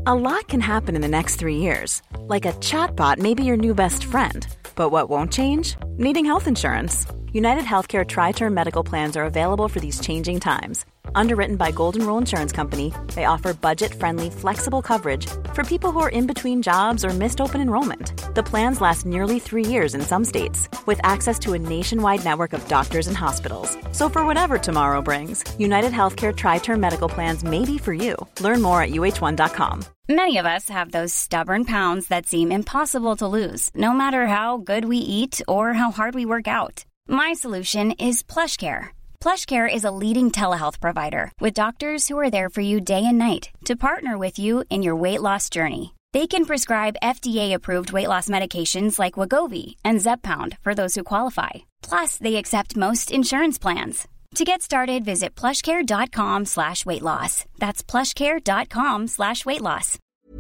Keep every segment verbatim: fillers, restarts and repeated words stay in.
A lot can happen in the next three years. Like a chatbot may be your new best friend. But what won't change? Needing health insurance. United Healthcare Tri-Term Medical Plans are available for these changing times. Underwritten by Golden Rule Insurance Company, they offer budget-friendly, flexible coverage for people who are in between jobs or missed open enrollment. The plans last nearly three years in some states, with access to a nationwide network of doctors and hospitals. So for whatever tomorrow brings, United Healthcare Tri-Term Medical Plans may be for you. Learn more at U H one dot com. Many of us have those stubborn pounds that seem impossible to lose, no matter how good we eat or how hard we work out. My solution is PlushCare. PlushCare is a leading telehealth provider with doctors who are there for you day and night to partner with you in your weight loss journey. They can prescribe F D A-approved weight loss medications like Wegovy and Zepbound for those who qualify. Plus, they accept most insurance plans. To get started, visit plushcare.com slash weight loss. That's plushcare.com slash weight loss.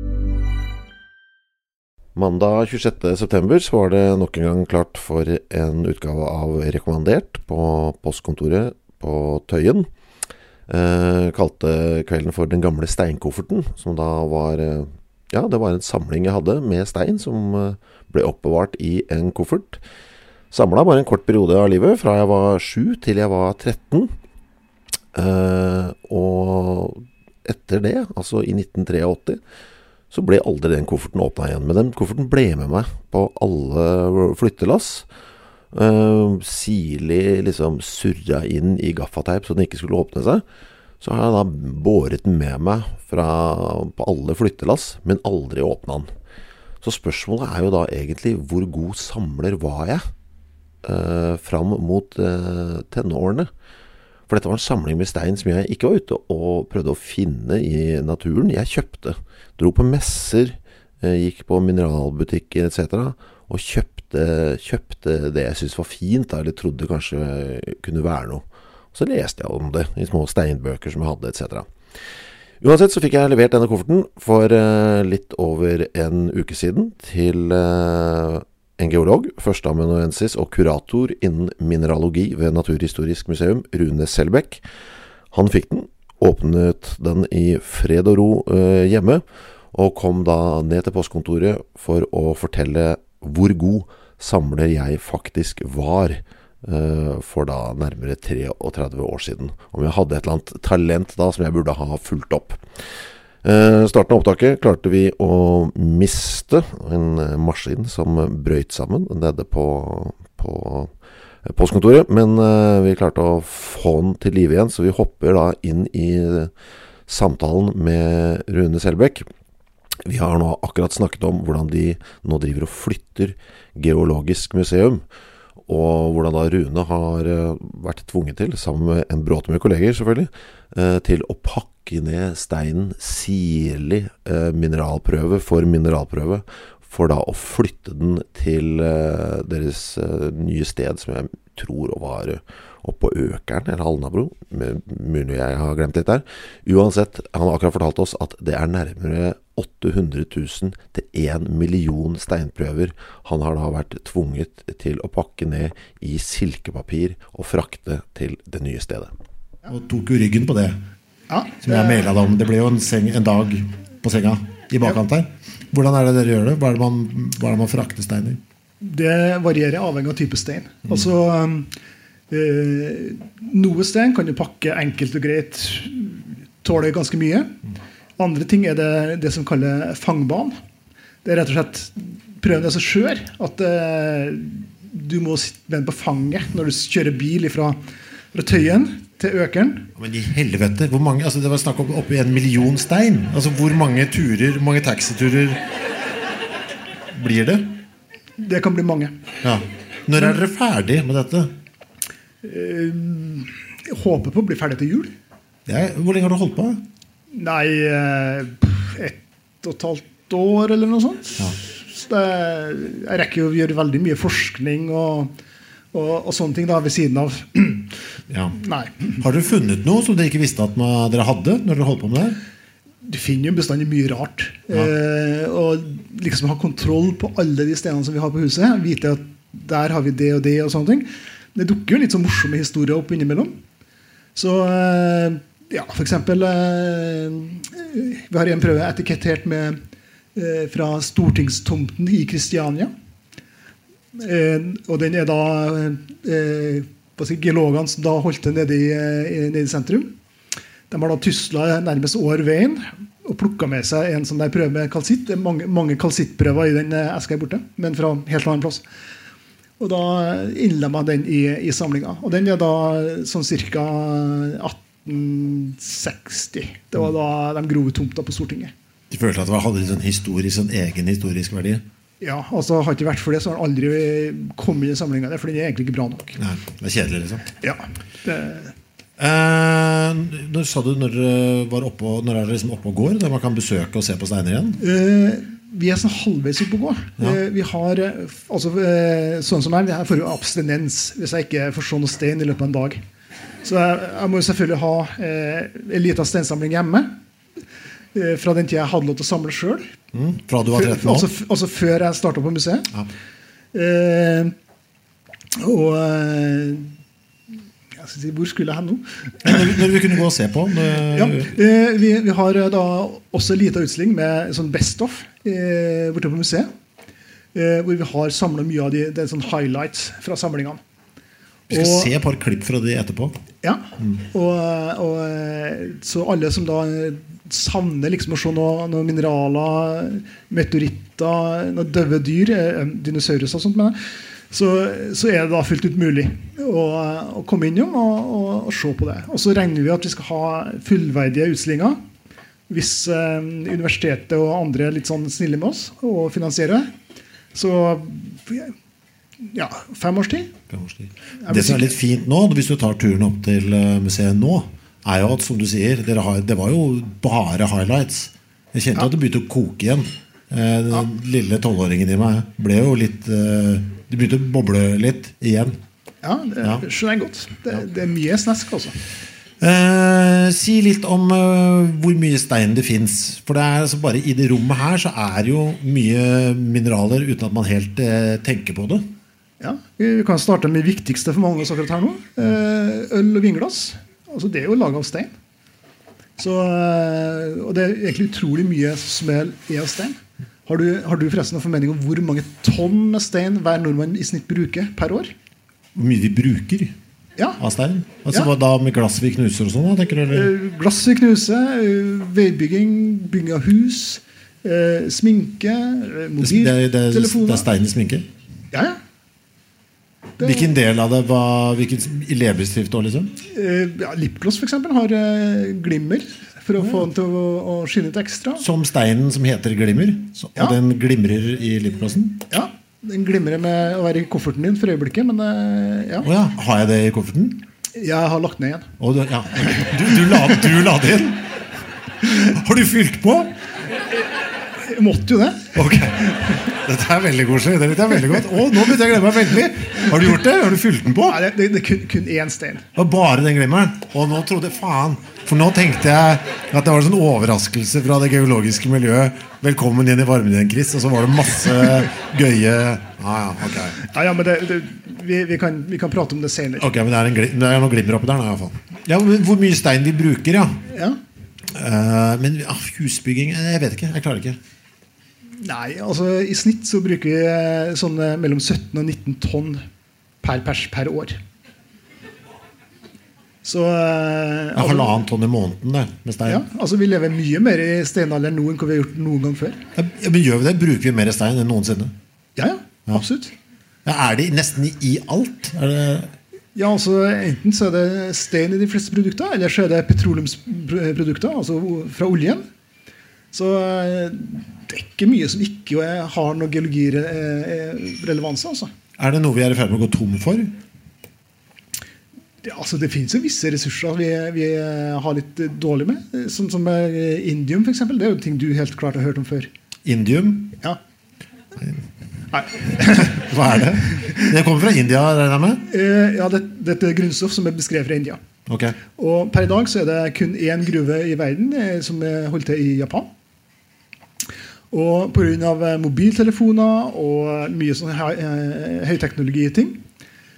Mandag tjuesjette september så var det nok en gang klart for en utgave av Rekommandert på postkontoret på Tøyen. Eh, kalte kvelden for Den gamle steinkofferten, som da var, ja, det var en samling jeg hadde med stein som ble oppbevart i en koffert. Samlet bare en kort periode av livet, fra jeg var sju til jeg var tretten. Eh, og etter det, altså i nitten åttitre, så ble aldri den kofferten åpnet igjen. Men den kofferten ble med meg på alle flyttelass. Uh, sirlig liksom surra inn i gaffateip så den ikke skulle åpne seg. Så har jeg da båret den med meg fra, på alle flyttelass, men aldri åpnet den. Så spørsmålet er jo da egentlig, hvor god samler var jeg uh, fram mot uh, tenårene? For dette var en samling med stein som jeg ikke var ute og prøvde å finne i naturen. Jeg kjøpte, dro på messer, gikk på mineralbutikker et cetera og kjøpte, kjøpte det jeg synes var fint, eller trodde kanskje kunne være noe. Så leste jeg om det i små steinbøker som jeg hadde et cetera. Uansett så fikk jeg levert denne kofferten for litt over en uke siden til en geolog, førsteamanuensis og kurator innen mineralogi ved Naturhistorisk museum, Rune Selbekk. Han fikk den, åpnet den i fred og ro uh, hjemme, og kom da ned til postkontoret for å fortelle hvor god samler jeg faktisk var uh, for da nærmere treogtredve år siden. Om jeg hadde et eller annet talent da som jeg burde ha fulgt opp. Uh, starten av opptaket klarte vi å miste en maskin som brøyt sammen nede på, på postkontoret, men uh, vi klarte å få den til liv igjen, så vi hopper da inn i samtalen med Rune Selbekk. Vi har nå akkurat snakket om hvordan de nå driver og flytter Geologisk museum, og hvordan da Rune har vært tvunget til, sammen med en bråte med kolleger selvfølgelig, til å pakke ned steinen sirlig mineralprøve for mineralprøve, for da å flytte den til deres nye sted, som jeg tror var oppe på Økeren eller Alnabro, mulig jeg har glemt litt der. Uansett, han har akkurat fortalt oss at det er nærmere åtte hundre tusen til en million steinprøver han har da vært tvunget til å pakke ned i silkepapir og frakte til det nye stedet. Og tok jo ryggen på det, ja, som jeg mailet om. Det ble jo en, seng, en dag på senga i bakkant her. Hvordan er det dere gjør det? Hva er det man, hva er det man frakter steiner? Det varierer avhengig av type stein. Mm. Altså, eh, noe stein kan du pakke enkelt og greit, tåler ganske mye. Mm. Andre ting er det, det som kalles fangban. Det er rett og slett prøven er så skjør at eh, du må sitte på fanget når du kjører bil fra, fra Tøyen til Økeren. Men i helvete, hvor mange, altså det var snakk om oppe i en million stein. Altså hvor mange turer, hvor mange taxiturer blir det? Det kan bli mange. Ja. Når er dere ferdig med dette? Jeg håper på å bli ferdig til jul. Ja, hvor lenge har du holdt på? Nei, ett og et halvt år eller noe sånt. Ja. Så det, jeg rekker jo å gjøre veldig mye forskning og, og, og sånne ting da ved siden av. Ja. Nei. Har du funnet noe som dere ikke visste at man, dere hadde når dere holdt på med det? Du finner jo bestandig mye rart. Ja. Eh, og liksom ha kontroll på alle de stedene som vi har på huset. Vite at der har vi det og det og sånne ting. Det dukker jo litt så morsomme historier opp innimellom. Så eh, Ja, for eksempel vi har en prøve etikettert med fra Stortingstomten i Kristiania. Og den er da geologene som da holdt det nede i, nede i sentrum. De har da tyslet nærmest over veien og plukket med seg en sånn der prøve med kalsitt. Det er mange, mange kalsittprøver i den eska borte, men fra helt annen plass. Og da innlemmet den i, i samlingen. Og den er da sånn cirka atten seksti. Det var da de grove tomta på Stortinget. De følte at det hadde en sånn historisk, sånn egen historisk verdi? Ja, altså har det ikke vært for det, så har den aldri kommet i samlingen der, for den er egentlig ikke bra nok. Nei, det er kjedelig liksom. Ja, det... Eh, når sa du når dere var oppe, når er dere liksom oppe og går, der man kan besøke og se på steiner igjen? Eh, vi er sånn halvveis oppe og går. Ja. Eh, vi har, altså, eh, sånn som er, jeg får jo abstinens hvis jeg ikke får se noe stein i løpet av en dag. Så jeg, jeg må jo selvfølgelig ha eh, en liten steinsamling hjemme, eh, fra den tid jeg hadde lov til å samle selv. Mm, fra du var tretten år? Altså, altså før jeg startet på museet. Ja. Eh, og... Eh, hvor skulle jeg hen nå? Når, når vi kunne gå og se på ja, eh, vi, vi har da også en liten utstilling med sånn best-of eh, borte på museet, eh, hvor vi har samlet mye av de, de sånn highlights fra samlingene. Vi skal og, se et par klipp fra de etterpå. Ja, mm. og, og så alle som da savner liksom å se noen noe mineraler, meteoritter, noen døve dyr, dinosaurus og sånt med det, Så, så er det da fullt ut mulig å, å komme innom og, og, og se på det. Og så regner vi at vi skal ha fullverdige utstillinger hvis eh, universitetet og andre er litt sånn snille med oss og finansierer det. Så ja, fem års tid. Fem års tid. Det som er litt fint nå, hvis du tar turen opp til museet nå, er jo at, som du sier, dere har, det var jo bare highlights. Jeg kjente ja. At det begynte å koke igjen. Eh, den ja. Lille tolvåringen i meg ble jo litt... Eh, Det begynte å boble litt igjen. Ja, det ja. skjønner jeg godt. Det, det er mye snesk også. Eh, si litt om uh, hvor mye stein det finnes. For det er altså bare i det rommet her så er jo mye mineraler uten at man helt uh, tenker på det. Ja, vi kan starte med det viktigste for mange akkurat her nå. Uh, øl og vinglass. Altså, det er jo laget av stein. Så, uh, og det er egentlig utrolig mye som er av stein. Har du, har du forresten noen formening om hvor mange tonn med stein hver nordmann i snitt bruker per år? Hvor mye vi bruker ja. Av stein? Altså ja. Hva da med glass vi knuser og sånn? Da, tenker du? Uh, glass vi knuser, uh, veibygging, bygging av hus, uh, sminke, uh, mobiltelefoner. Det, det, det, det er stein i sminke? Ja, ja. Det, hvilken del av det var hvilken leppestift da, liksom? Uh, ja, lipgloss for eksempel har uh, glimmer. For å få den til å, å skinne ut ekstra. Som steinen som heter glimmer. Så, ja. Og den glimrer i lipglossen. Ja, den glimrer med å være i kofferten din for øyeblikket. Men, ja. Oh, ja. Har jeg det i kofferten? Jeg har lagt ned igjen. Oh, du, ja. du, du, la, du la det inn? Har du fylt på? Jeg måtte jo det. Ok, dette er veldig koselig. Dette er veldig godt. Å, nå begynte jeg å glemme meg veldig. Har du gjort det? Har du fylt den på? Nei, det, det, det er kun, kun én stein. Det var bare den glimmeren. Og nå trodde jeg, faen. For nå tenkte jeg at det var en sånn overraskelse fra det geologiske miljøet. Velkommen inn i varmen igjen, Chris. Og så var det masse gøye... Ah, ja, ok. Ja, ja, men det, det, vi, vi, kan, vi kan prate om det senere. Ok, men det er, en, det er noe glimmer oppi der nå i hvert fall. Ja, hvor mye stein vi bruker, ja. Ja. Uh, men ah, husbygging, jeg vet ikke, jeg klarer ikke. Nei, altså i snitt så bruker vi sånn mellom sytten og nitten tonn per pers per år. Så, uh, altså, halvannen tonn i måneden det, med stein. Ja, altså vi lever mye mer i steinalderen nå enn hva vi har gjort noen gang før. Ja, men gjør vi det? Bruker vi mer stein enn noensinne? Ja, ja, ja. Absolutt. Ja, er det nesten i, i alt? Er det... Ja, altså enten så er det stein i de fleste produkter, eller så er det petroleumsprodukter, altså fra oljen. Så det er ikke mye som ikke har noe geologirelevans, altså. Er det noe vi er i ferd med å gå tom for? Det, altså, det finnes jo visse ressurser vi, vi har litt dårlig med, som, som indium for eksempel. Det er jo ting du helt klart har hørt om før. Indium? Ja. Nei. Hva er det? Det kommer fra India, regner jeg med? Eh, ja, det, dette er grunnstoff som er beskrevet fra India. Okay. Og per i dag så er det kun én gruve i verden eh, som er holdt til i Japan. Og på grunn av mobiltelefoner og mye sånne høyteknologi-ting,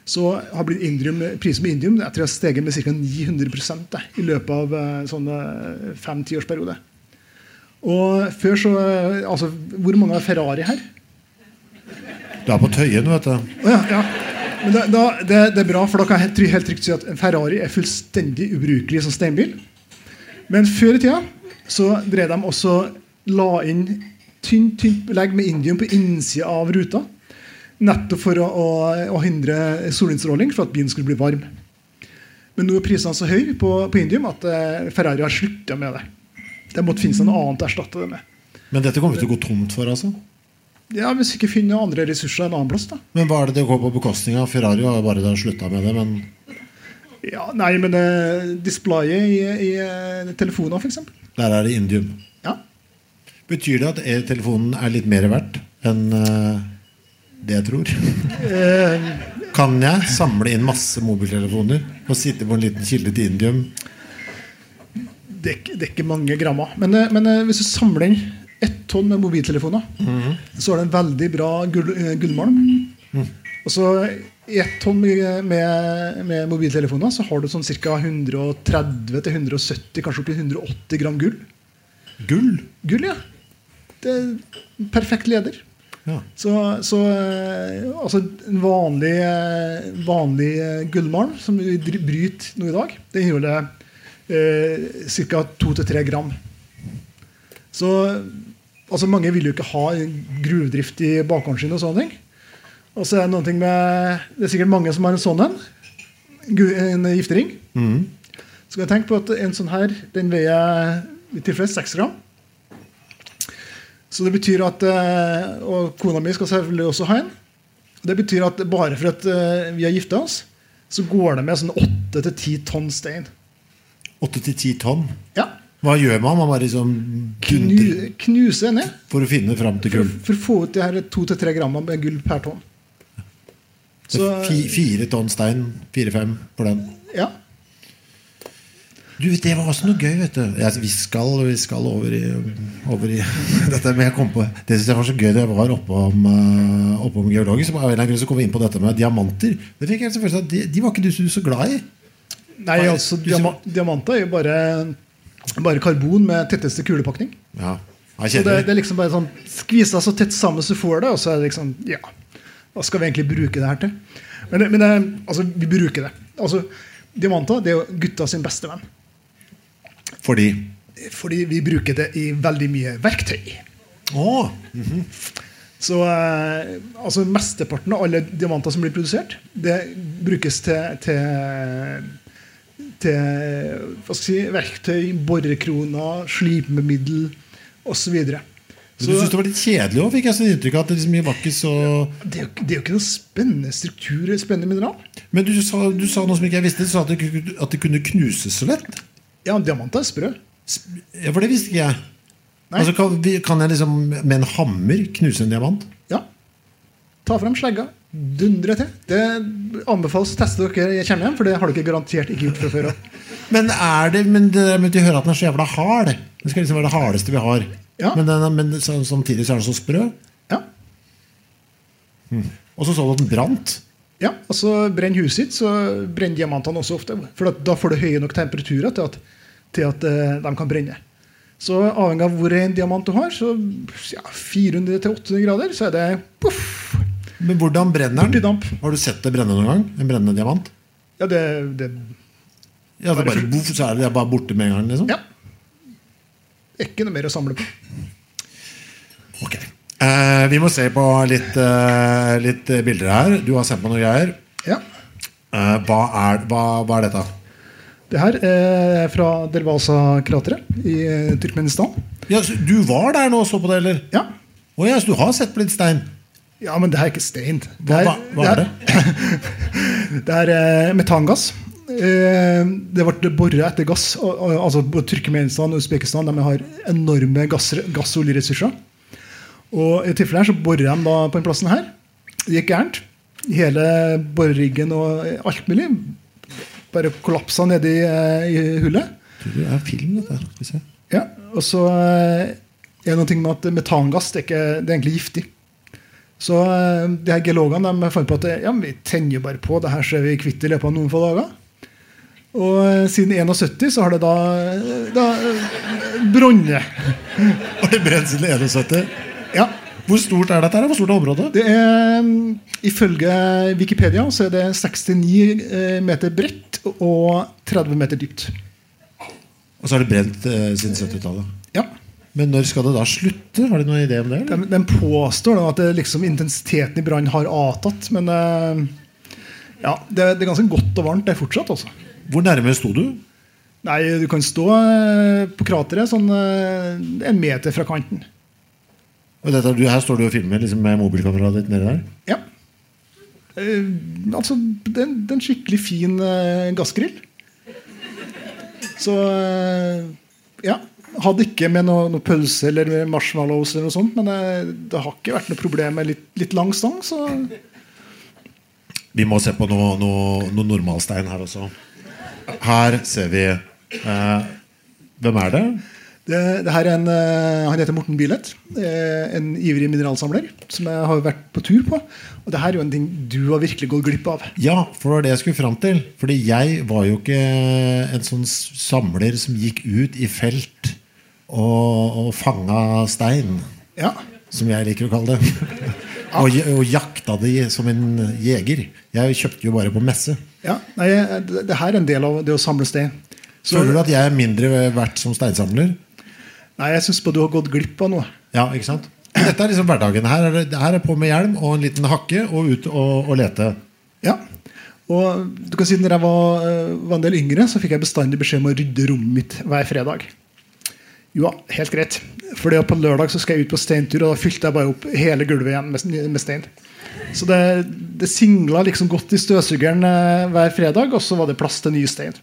så har blitt indium, prisen på indium etter å ha steget med ca. ni hundre prosent da, i løpet av uh, sånn uh, fem-ti års periode. Og før så, uh, altså, hvor mange har Ferrari her? Du er på Tøyen, vet du. Ja, ja. Men da, da, det, det er bra, for da kan jeg helt trygt si at en Ferrari er fullstendig ubrukelig som steinbil. Men før i tida så drev de også la inn tynt, tynt belegg med indium på innsida av ruta, nettopp for å, å, å hindre solinnstråling for at bilen skulle bli varm. Men nå er prisene så høy på, på indium at eh, Ferrari har sluttet med det. Det måtte finnes noe annet å erstatte det med. Men dette kommer vi til å gå tomt for, altså? Ja, hvis vi ikke finner andre ressurser en annen plass da. Men hva er det det går på bekostning av? Ferrari har jo bare da sluttet med det, men... Ja, nei, men eh, displayet i, i, i telefoner for eksempel. Der er det indium. Ja. Betyr det at e-telefonen er litt mer verdt enn uh, det jeg tror? Eh, kan jeg samle inn masse mobiltelefoner og sitte på en liten kilde til indium? Det er, ikke, det er ikke mange grammer. Men, eh, men eh, hvis du samler inn ett tonn med mobiltelefoner, mm-hmm. så er det en veldig bra gull, eh, gullmalm. Mm. Og så i ett tonn med, med, med mobiltelefoner så har du sånn ca. hundre tretti til hundre sytti, kanskje opp til hundre åtti gram gull. Gull? Gull, ja. Det er perfekt leder. Ja. Så, så altså en vanlig, vanlig gullmalm som vi bryter nå i dag, det inneholder eh, ca. to til tre gram. Så altså mange vil jo ikke ha gruvedrift i bakgården sin og sånne ting. Og så er det noen ting med, det er sikkert mange som har en sånn en, en giftering. Mm. Så kan jeg tenke på at en sånn her, den veier i tilfelle seks gram. Så det betyr at, og kona mi skal selvfølgelig også ha en, det betyr at bare for at vi har giftet oss, så går det med sånn åtte til ti tonn stein. åtte til ti tonn? Ja. Hva gjør man? Man bare liksom Knu, knuse ned. For å finne frem til gull? For, for å få ut de her to til tre gram med gull per tonn. Så, fi, fire tonn stein, fire-fem for den. Ja. Du, det var også noe gøy, vet du. Jeg, vi, skal, vi skal over i, over i dette, men jeg kom på, det synes jeg var så gøy da jeg var oppe om, uh, oppe om geologi, så var jeg så kom vi inn på dette med diamanter. Det fikk jeg selvfølgelig, de, de var ikke du så glad i. Nei, altså, diama, diamanter er jo bare, bare karbon med tetteste kulepakning. Ja, så det, det er liksom bare sånn, skvisa så tett sammen så får det, og så er det liksom, ja, hva skal vi egentlig bruke det her til? Men, men det, altså, vi bruker det. Altså, diamanter, det er jo gutta sin beste venn. Fordi? Fordi vi bruker det i veldig mye verktøy. Oh. Mm-hmm. Så eh, altså mesteparten av alle diamanter som blir produsert, det brukes til, til, til hva skal jeg si, verktøy, borekroner, slipemiddel og så videre. Så, du synes det var litt kjedelig også, fikk jeg så inntrykk av at det liksom var ikke så... Det er, jo, det er jo ikke noen spennende struktur, spennende mineral. Men du sa, du sa noe som ikke jeg visste, du sa at det, at det kunne knuses så lett. Ja, diamanter er sprø. Ja, for det visste ikke jeg. Altså, kan, kan jeg liksom med en hammer knuse en diamant? Ja. Ta frem slegga, dundre til. Det anbefales å teste dere jeg kjenner hjem, for det har dere garantert ikke gjort fra før. Men er det, men det med å høre at den er så jævla hard, det skal liksom være det hardeste vi har. Ja. Men, den, men samtidig så er den så sprø. Ja. Hmm. Og så så du at den brant. Ja, altså brenn huset sitt, så brenner diamantene også ofte. For da får du høye nok temperaturer til at, til at uh, de kan brenne. Så avhengig av hvor en diamant du har, så ja, fire hundre til åtte hundre grader, så er det puff. Men hvordan brenner den? Har du sett det brenne noen gang? En brennende diamant? Ja, det... det ja, det er bare buff, så er det bare borte med en gang, liksom? Ja. Ikke noe mer å samle på. Ok. Eh, vi må se på litt, eh, litt bilder her. Du har sett på noe greier. Ja. Eh, hva, er, hva, hva er dette? Det her er fra Dervaza-krateret i Turkmenistan. Ja, så du var der nå og så på det, eller? Ja. Oh, ja, så du har sett på litt stein? Ja, men det her er ikke stein. Hva, hva, hva er det? Det er eh, metangass. Det ble boret etter gass, altså både Turkmenistan og Uzbekistan, de har enorme gass, gassoljeressurser, og i tilfelle her så borer de da på en plassen her. Det gikk gærent, hele boreriggen og alt mulig bare kollapset nede i, i hullet. Det er film dette her, skal vi se. Ja, og så er det noe med at metangass det er, ikke, det er egentlig giftig, Så de her geologene de fant på at ja, vi tenner bare på, det her ser vi kvitt i løpet av noen få dager. Og siden syttién så har det da, da bronnet. Har det brent siden syttién? Ja. Hvor stort er dette her? Hvor stort er området? Det er, ifølge Wikipedia så er det sekstini meter bredt og tretti meter dypt. Og så har det brent eh, siden syttitallet? Ja. Men når skal det da slutte? Har du noen idé om det? De, de påstår da at det liksom intensiteten i brann har avtatt, men eh, ja, det, det er ganske godt og varmt det er fortsatt også. Hvor nærme sto du? Nei, du kan stå eh, på krateret sånn eh, en meter fra kanten. Og dette, du, her står du og filmer liksom, med mobilkameraet ditt nede der? Ja. Eh, altså, det, det er en skikkelig fin eh, gassgrill. Så eh, ja. Hadde ikke med noe, noe pølse eller marshmallows eller noe sånt, men det, det har ikke vært noe problem med litt, litt lang stang, så... Vi må se på noe, noe, noe normalstein her også. Her ser vi eh, hvem er det? Det, det her er en, han heter Morten Bilet, en ivrig mineralsamler som jeg har vært på tur på, og det her er jo en ting du har virkelig gått glipp av. Ja, for det var det jeg skulle frem til, fordi jeg var jo ikke en sånn samler som gikk ut i felt og, og fanga stein, ja. Som jeg liker å kalle det. og, og jakta de som en jeger. Jeg kjøpte jo bare på messe. Ja, nei, det, det her er en del av det å samle stein. Så, Føler du at jeg er mindre verdt som steinsamler? Nei, jeg synes på du har gått glipp av noe. Ja, ikke sant? Dette er liksom hverdagen. Her er, det, her er på med hjelm og en liten hakke og ut og, og lete. Ja, og du kan si når jeg var, var en del yngre, så fikk jeg bestandig beskjed om å rydde rommet mitt hver fredag. Jo, helt greit. Fordi på lørdag så skal jeg ut på steintur, og da fylte jeg bare opp hele gulvet igjen med, med stein. Så det, det singla liksom godt i støvsugeren hver fredag, og så var det plass til ny stein.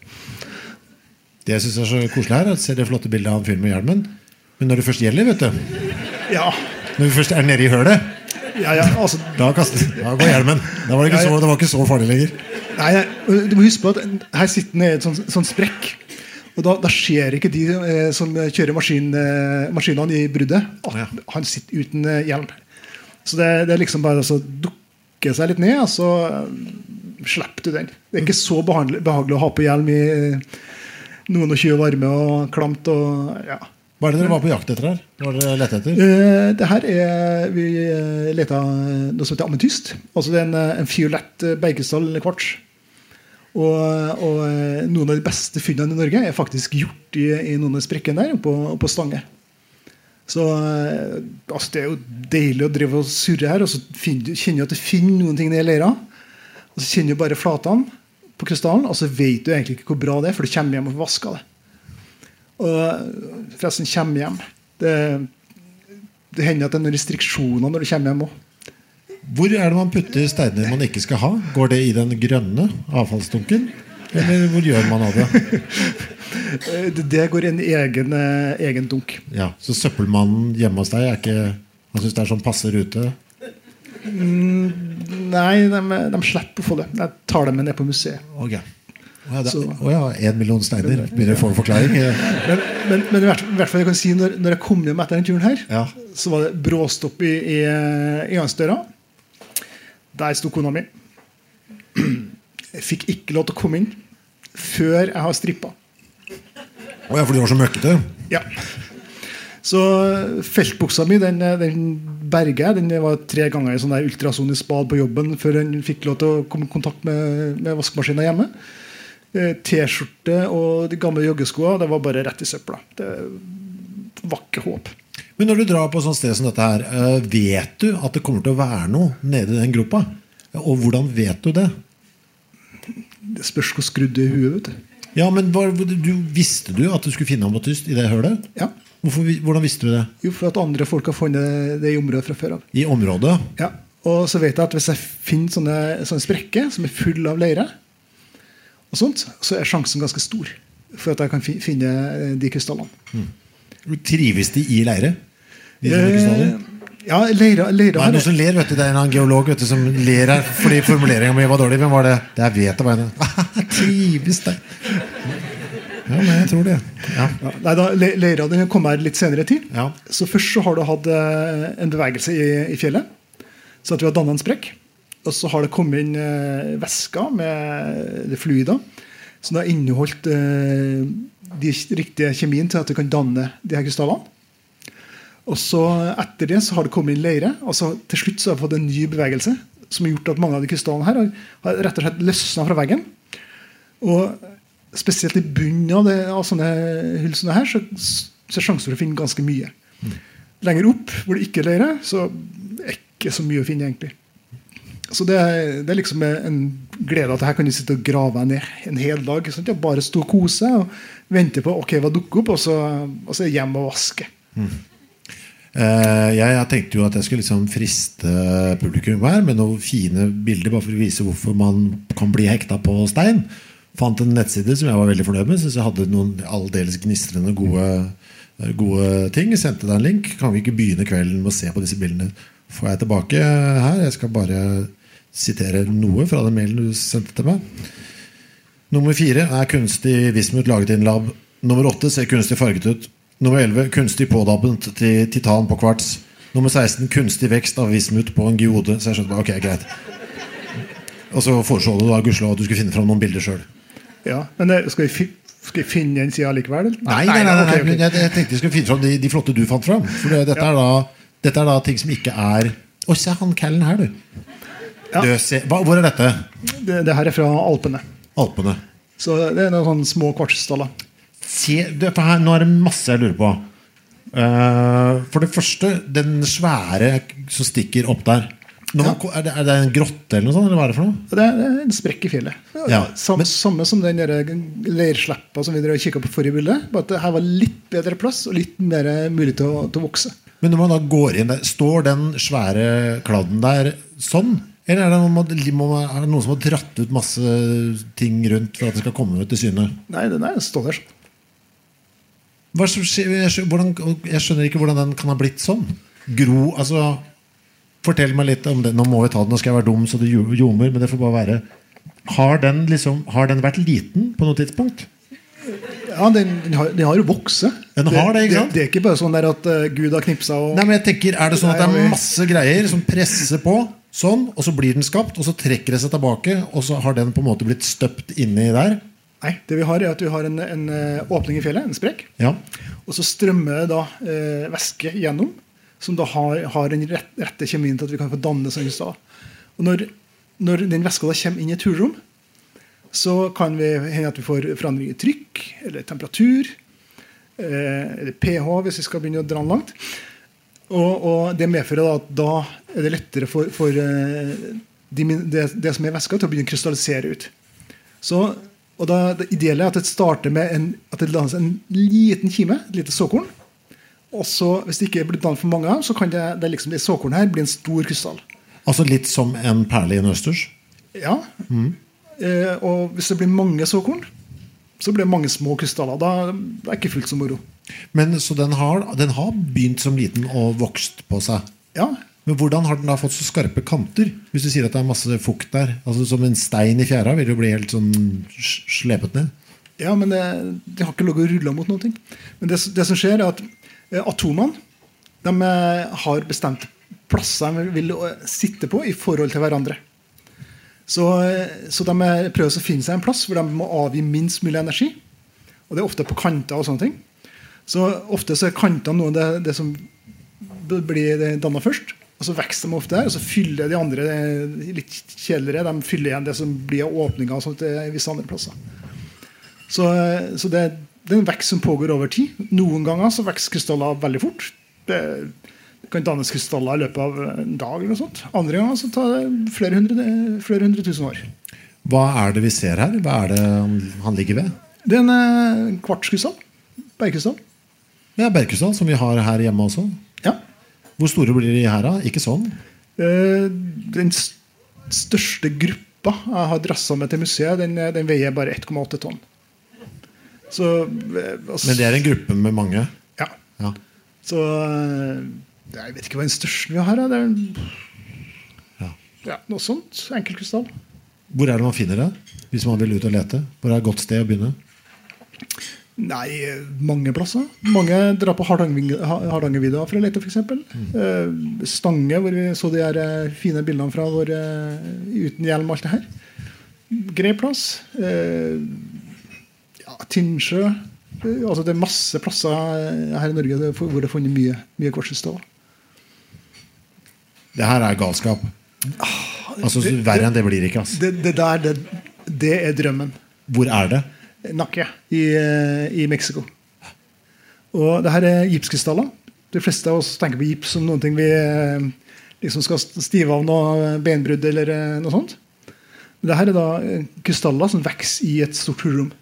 Det jeg synes er så koselig her, at ser det flotte bildet av en fyr med hjelmen. Men når det først gjelder, vet du. Ja. Når vi først er nede i hølet, ja, ja, altså, da, kaster, da går hjelmen. Da var det, ikke så, det var ikke så farlig lenger. Nei, du må huske på at her sitter det et sånn, sånn sprekk. Og da, da skjer ikke de eh, som kjører maskin, eh, maskinene i bruddet, at ja. Han sitter uten eh, hjelm. Så det, det er liksom bare å dukke seg litt ned, og så eh, slipper du den. Det er ikke så behagelig, behagelig å ha på hjelm i eh, noen og tjue varme og klamt. Og, ja. Hva er det dere var på jakt etter her? Hva var det dere lette etter? Eh, det her er, vi lette noe som heter ametyst. Altså det er en, en fiolett bergkrystall kvarts. Og, og noen av de beste fyndene i Norge er faktisk gjort i, i noen av sprekkene der på, på Stange. Så altså, det er jo deilig å drive og surre her, og så finner, kjenner du at du finner noen ting nede i leira, og så kjenner du bare flatene på krystallen, og så vet du egentlig ikke hvor bra det er, for du kommer hjem og får vasket det. Og forresten kommer hjem. Det, det hender at det er noen restriksjoner når du kommer hjem også. Hvor er det man putter steiner man ikke skal ha? Går det i den grønne avfallstunken? Eller hvor gjør man av det? Det går i en egen, egen dunk. Ja, så søppelmannen hjemme hos deg er ikke, han synes det er sånn passe rute? Mm, nei, de, de slipper å få det. Jeg tar dem med ned på museet. Ok. Åja, det, åja, en million steiner. Begynner å få en forklaring. Men, men, men i hvert, i hvert fall jeg kan si, når, når jeg kom hjem etter den turen her, ja. Så var det bråstopp i, i, i Gansdøra. Der stod kona mi. Jeg fikk ikke lov til å komme inn før jeg har strippet. Å ja, for du var så møkkete? Ja. Så feltbuksa mi, den, den berget jeg. Den var tre ganger i sånn der ultrasonisk bad på jobben før den fikk lov til å komme i kontakt med, med vaskemaskinen hjemme. T-skjorte og de gamle joggeskoene, det var bare rett i søpla. Det var ikke håp. Men når du drar på sånn sted som dette her, vet du at det kommer til å være noe nede i den gruppa? Og hvordan vet du det? Det spørs hvor skrudd du i huet, vet du. Ja, men var, du, visste du at du skulle finne ametyst i det hølet? Ja. Hvorfor, hvordan visste du det? Jo, for at andre folk har funnet det i området fra før av. I området? Ja, og så vet jeg at hvis jeg finner sånne, sånne sprekker som er full av leire, og sånt, så er sjansen ganske stor for at jeg kan finne de krystallene. Mm. Trives de i leire? De eh, ja, leire, leire det er noen som ler, vet du. Det er en geolog, vet du, som ler her fordi formuleringen min var dårlig. Hvem var det? Det er vet jeg bare. Trives der. Ja, men jeg tror det. Ja. Ja, nei, da, le, leira den kommer litt senere i tid. Ja. Så først så har du hatt en bevegelse i, i fjellet. Så at vi har dannet en sprekk. Og så har det kommet inn eh, væsker med det fluider, som har inneholdt eh, de riktige kjemien til at det kan danne de her krystallene. Og så etter det så har det kommet inn leire, og så til slutt så har vi fått en ny bevegelse, som har gjort at mange av de krystallene her har, har rett og slett løsnet fra veggen. Og spesielt i bunnen av, det, av sånne hylsene her, så, så er sjansen for å finne ganske mye. Mm. Lenger opp, hvor det ikke er leire, så er det ikke så mye å finne egentlig. Så det, det er liksom en glede at her kan du sitte og grave ned en hel dag. Sånn, bare stå og kose og vente på ok, hva dukker opp, og så, og så er hjem og vaske. Mm. Uh, jeg, jeg tenkte jo at jeg skulle liksom friste publikum her med noen fine bilder, bare for å vise hvorfor man kan bli hekta på stein. Fant en nettside som jeg var veldig fornøyd med, synes jeg hadde noen aldeles gnistrende gode, gode ting. Jeg sendte deg en link. Kan vi ikke begynne kvelden med å se på disse bildene? Får jeg tilbake her? Jeg skal bare sitere noe fra den mailen du sendte til meg. Nummer fire er kunstig vismut laget i en lab. Nummer åtte ser kunstig farget ut. Nummer elleve, kunstig pådabbet til titan på kvarts. Nummer seksten, kunstig vekst av vismut på en geode. Så jeg skjønte bare, ok, greit. Og så foreslå du da, Gudskelov, at du skulle finne frem noen bilder selv. Ja, men skal jeg, skal jeg finne en side likevel? Nei, nei, nei, nei, nei, okay, okay. Jeg, jeg tenkte jeg skulle finne frem de, de flotte du fant frem. For det, dette, ja. er da, dette er da ting som ikke er... Å, se han Callen her, du. Ja. du se, hva, hvor er dette? Det, det her er fra Alpene. Alpene. Så det er noen sånne små kvartsstaller. Se, for her, nå er det masse jeg lurer på. uh, For det første, den svære som stikker opp der, nå, ja. er, det, er det en grotte eller noe sånt, eller hva er det for noe? Det er, det er en sprekk i fjellet, ja. Samme, Men, samme som den der leirsleppa som vi kikket på forrige bilde, bare at det her var litt bedre plass og litt mer mulig til å, til å vokse. Men når man da går inn der, står den svære kladden der sånn? Eller er det, noen, er det noen som har dratt ut masse ting rundt for at det skal komme ut til syne? Nei, den er står der sånn. Hva, jeg, hvordan, jeg skjønner ikke hvordan den kan ha blitt sånn. Gro, altså fortell meg litt om det. Nå må vi ta den, nå skal jeg være dum så det ljomer, men det får bare være. Har den, liksom, har den vært liten på noe tidspunkt? Ja, den, den, har, den har jo vokset. Den har det, ikke sant? Det, det er ikke bare sånn der at uh, Gud har knipset og... Nei, men jeg tenker, er det sånn at det er masse greier som presser på sånn, og så blir den skapt, og så trekker det seg tilbake, og så har den på en måte blitt støpt inni der? Nei, det vi har er at vi har en, en åpning i fjellet, en sprekk, ja. Og så strømmer da eh, væske gjennom, som da har, har den rett, rette kjemien til at vi kan få danne sånn krystall. Og når, når den væska da kommer inn i et hulrom, så kan vi hende at vi får forandring i trykk, eller temperatur, eh, eller pH hvis vi skal begynne å dra den langt. Og, og det medfører da at da er det lettere for, for eh, de, det, det som er væska til å begynne å krystallisere ut. Så Og da, det ideelle er at det starter med en, at det dannes en liten kime, et lite såkorn. Og så, hvis det ikke blir dannet for mange av, så kan det, det, liksom, det såkorn her bli en stor krystall. Altså litt som en perle i en østers? Ja. Mm. Eh, og hvis det blir mange såkorn, så blir det mange små krystaller. Da er det ikke fullt så moro. Men så den har, den har begynt som liten og vokst på seg? Ja. Men hvordan har den da fått så skarpe kanter? Hvis du sier at det er masse fukt der, altså som en stein i fjæra, vil det bli helt sånn slepet ned? Ja, men det, det har ikke lov å rulle mot noe. Men det, det som skjer er at atomene, de har bestemt plasser de vil sitte på i forhold til hverandre. Så, så de prøver å finne seg en plass hvor de må avgi minst mulig energi. Og det er ofte på kanter og sånne ting. Så ofte så er kantene noe av det, det som blir dannet først. Og så vekster de ofte der, og så fyller de andre litt kjedeligere. De fyller igjen det som blir av åpninger og sånt i visse andre plasser. Så, så det, det er en vekst som pågår over tid. Noen ganger så vekster krystaller veldig fort. Det, det kan dannes krystaller i løpet av en dag eller noe sånt. Andre ganger så tar det flere hundre, flere hundre tusen år. Hva er det vi ser her? Hva er det han ligger ved? Det er en kvartskrystall. Bergkrystall. Ja, bergkrystall som vi har her hjemme også. Ja. Hvor store blir de her da? Ikke sånn? Den største gruppa jeg har drasset med til museet, den, den veier bare ett komma åtte tonn. Så, altså, men det er en gruppe med mange? Ja. Ja. Så jeg vet ikke hva den største vi har. Det er en, ja. Ja, noe sånt. Enkelkrystall. Hvor er det man finner det? Hvis man vil ut og lete? Hvor er et godt sted å begynne? Nei, mange plasser. Mange drar på Hardangervidda for å lete, for eksempel. Mm. Stange, hvor vi så de her fine bildene fra hvor, uten hjelm og alt det her. Grei plass. Ja, Tinnsjø. Altså, det er masse plasser her i Norge hvor det er funnet mye, mye kvartsestål. Det her er galskap. Altså, det, verre enn det blir ikke, altså. Det, det der, det, det er drømmen. Hvor er det? Nakke i, i Mexico. Og det her er gipskrystaller. De fleste av oss tenker på gips som noen ting vi liksom skal stive av noe benbrudd eller noe sånt. Men det her er da krystaller som vokser i et stort hullrom.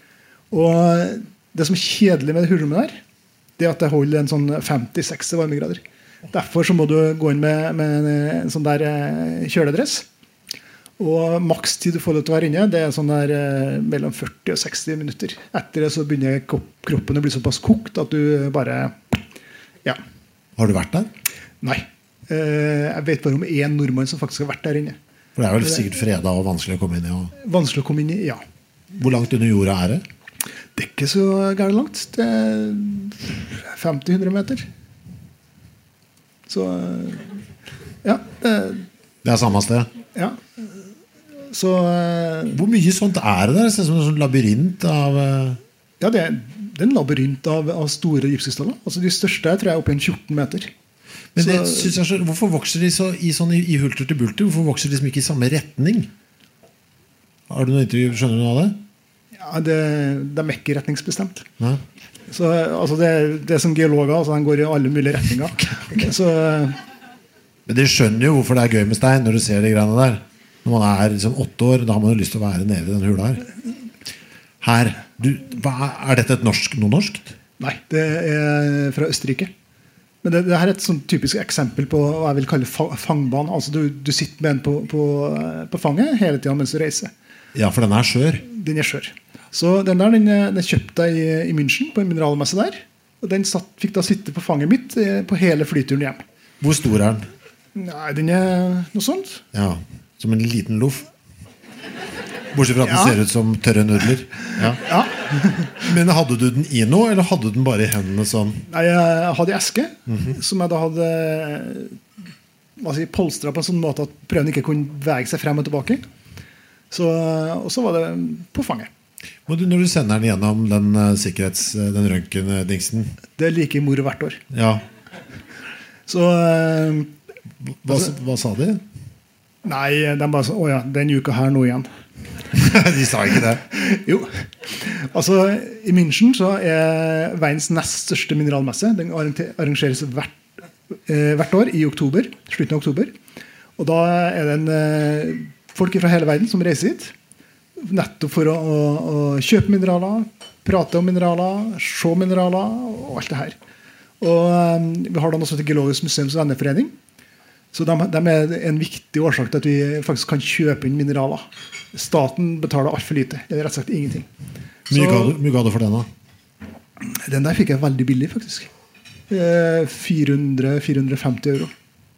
Og det som er kjedelig med det hullrommet der, det er at det holder en sånn femti til seksti varmegrader. Derfor så må du gå inn med, med en sånn der kjøledress. Og makstid du får lov til å være inne, det er sånn der eh, mellom førti og seksti minutter. Etter det så begynner kroppen å bli såpass kokt at du bare, ja. Har du vært der? Nei. Eh, jeg vet bare om en nordmann som faktisk har vært der inne. For det er vel sikkert fredag og vanskelig å komme inn i? Og... Vanskelig å komme inn i, ja. Hvor langt under jorda er det? Det er ikke så gærent langt. Det er femti til hundre meter. Så, ja. Det, det er samme sted? Ja. Så, hvor mye sånt er det der? Det ser ut som en sånn labyrint av ja, det er, det er en labyrint av, av store gipskrystaller. Altså, de største tror jeg er oppe i tjukken meter. Men det, så, synes jeg, så, hvorfor vokser de så i, sånn, i, i hulter til bulter? Hvorfor vokser de liksom ikke i samme retning? Har du noe intervju? Skjønner du noe av det? Ja, det, det er ikke retningsbestemt. Ja. Så, altså det, det er som geologer, altså, de går i alle mulige retninger. Okay, så, men dere skjønner jo hvorfor det er gøy med stein når du ser de greiene der. Når man er liksom åtte år, da har man jo lyst til å være nede i den hula her. Her, du, hva, er dette et norsk, noe norskt? Nei, det er fra Østerrike. Men det, det her er et sånn typisk eksempel på hva jeg vil kalle fangbane. Altså du, du sitter med den på, på, på fanget hele tiden mens du reiser. Ja, for den er skjør. Den er skjør. Så den der, den, den kjøpte jeg i, i München på en mineralmesse der. Og den satt, fikk da sitte på fanget mitt på hele flyturen hjem. Hvor stor er den? Nei, den er noe sånt. Ja, som en liten loff. Bortsett fra at den ja. ser ut som tørre nudler. Ja. Ja. Men hadde du den i noe, eller hadde du den bare i hendene sånn? Nei, jeg hadde i eske, mm-hmm. som jeg da hadde altså, polstret på en sånn måte at prøven ikke kunne vege seg frem og tilbake. Så, og så var det på fanget. Og du, når du sender den gjennom den uh, sikkerhets, uh, den røntgendingsen? Det er like moro hvert år. Ja. Så uh, hva, altså, hva sa de? Nei, de bare sa, å ja, den uka her nå igjen. De sa ikke det. Jo. Altså, i München så er verdens nest største mineralmesse. Den arrangeres hvert, eh, hvert år i oktober, slutten av oktober. Og da er det en, eh, folk fra hele verden som reiser hit, nettopp for å, å, å kjøpe mineraler, prate om mineraler, se mineraler og alt det her. Og eh, vi har da også et Geologisk museums venneforening. Så de, de er en viktig årsak til at vi faktisk kan kjøpe inn mineraler. Staten betaler alt for lite. Det er rett og slett ingenting. Mye ga, du, mye ga du for den da? Den der fikk jeg veldig billig faktisk. fire hundre til fire hundre og femti euro.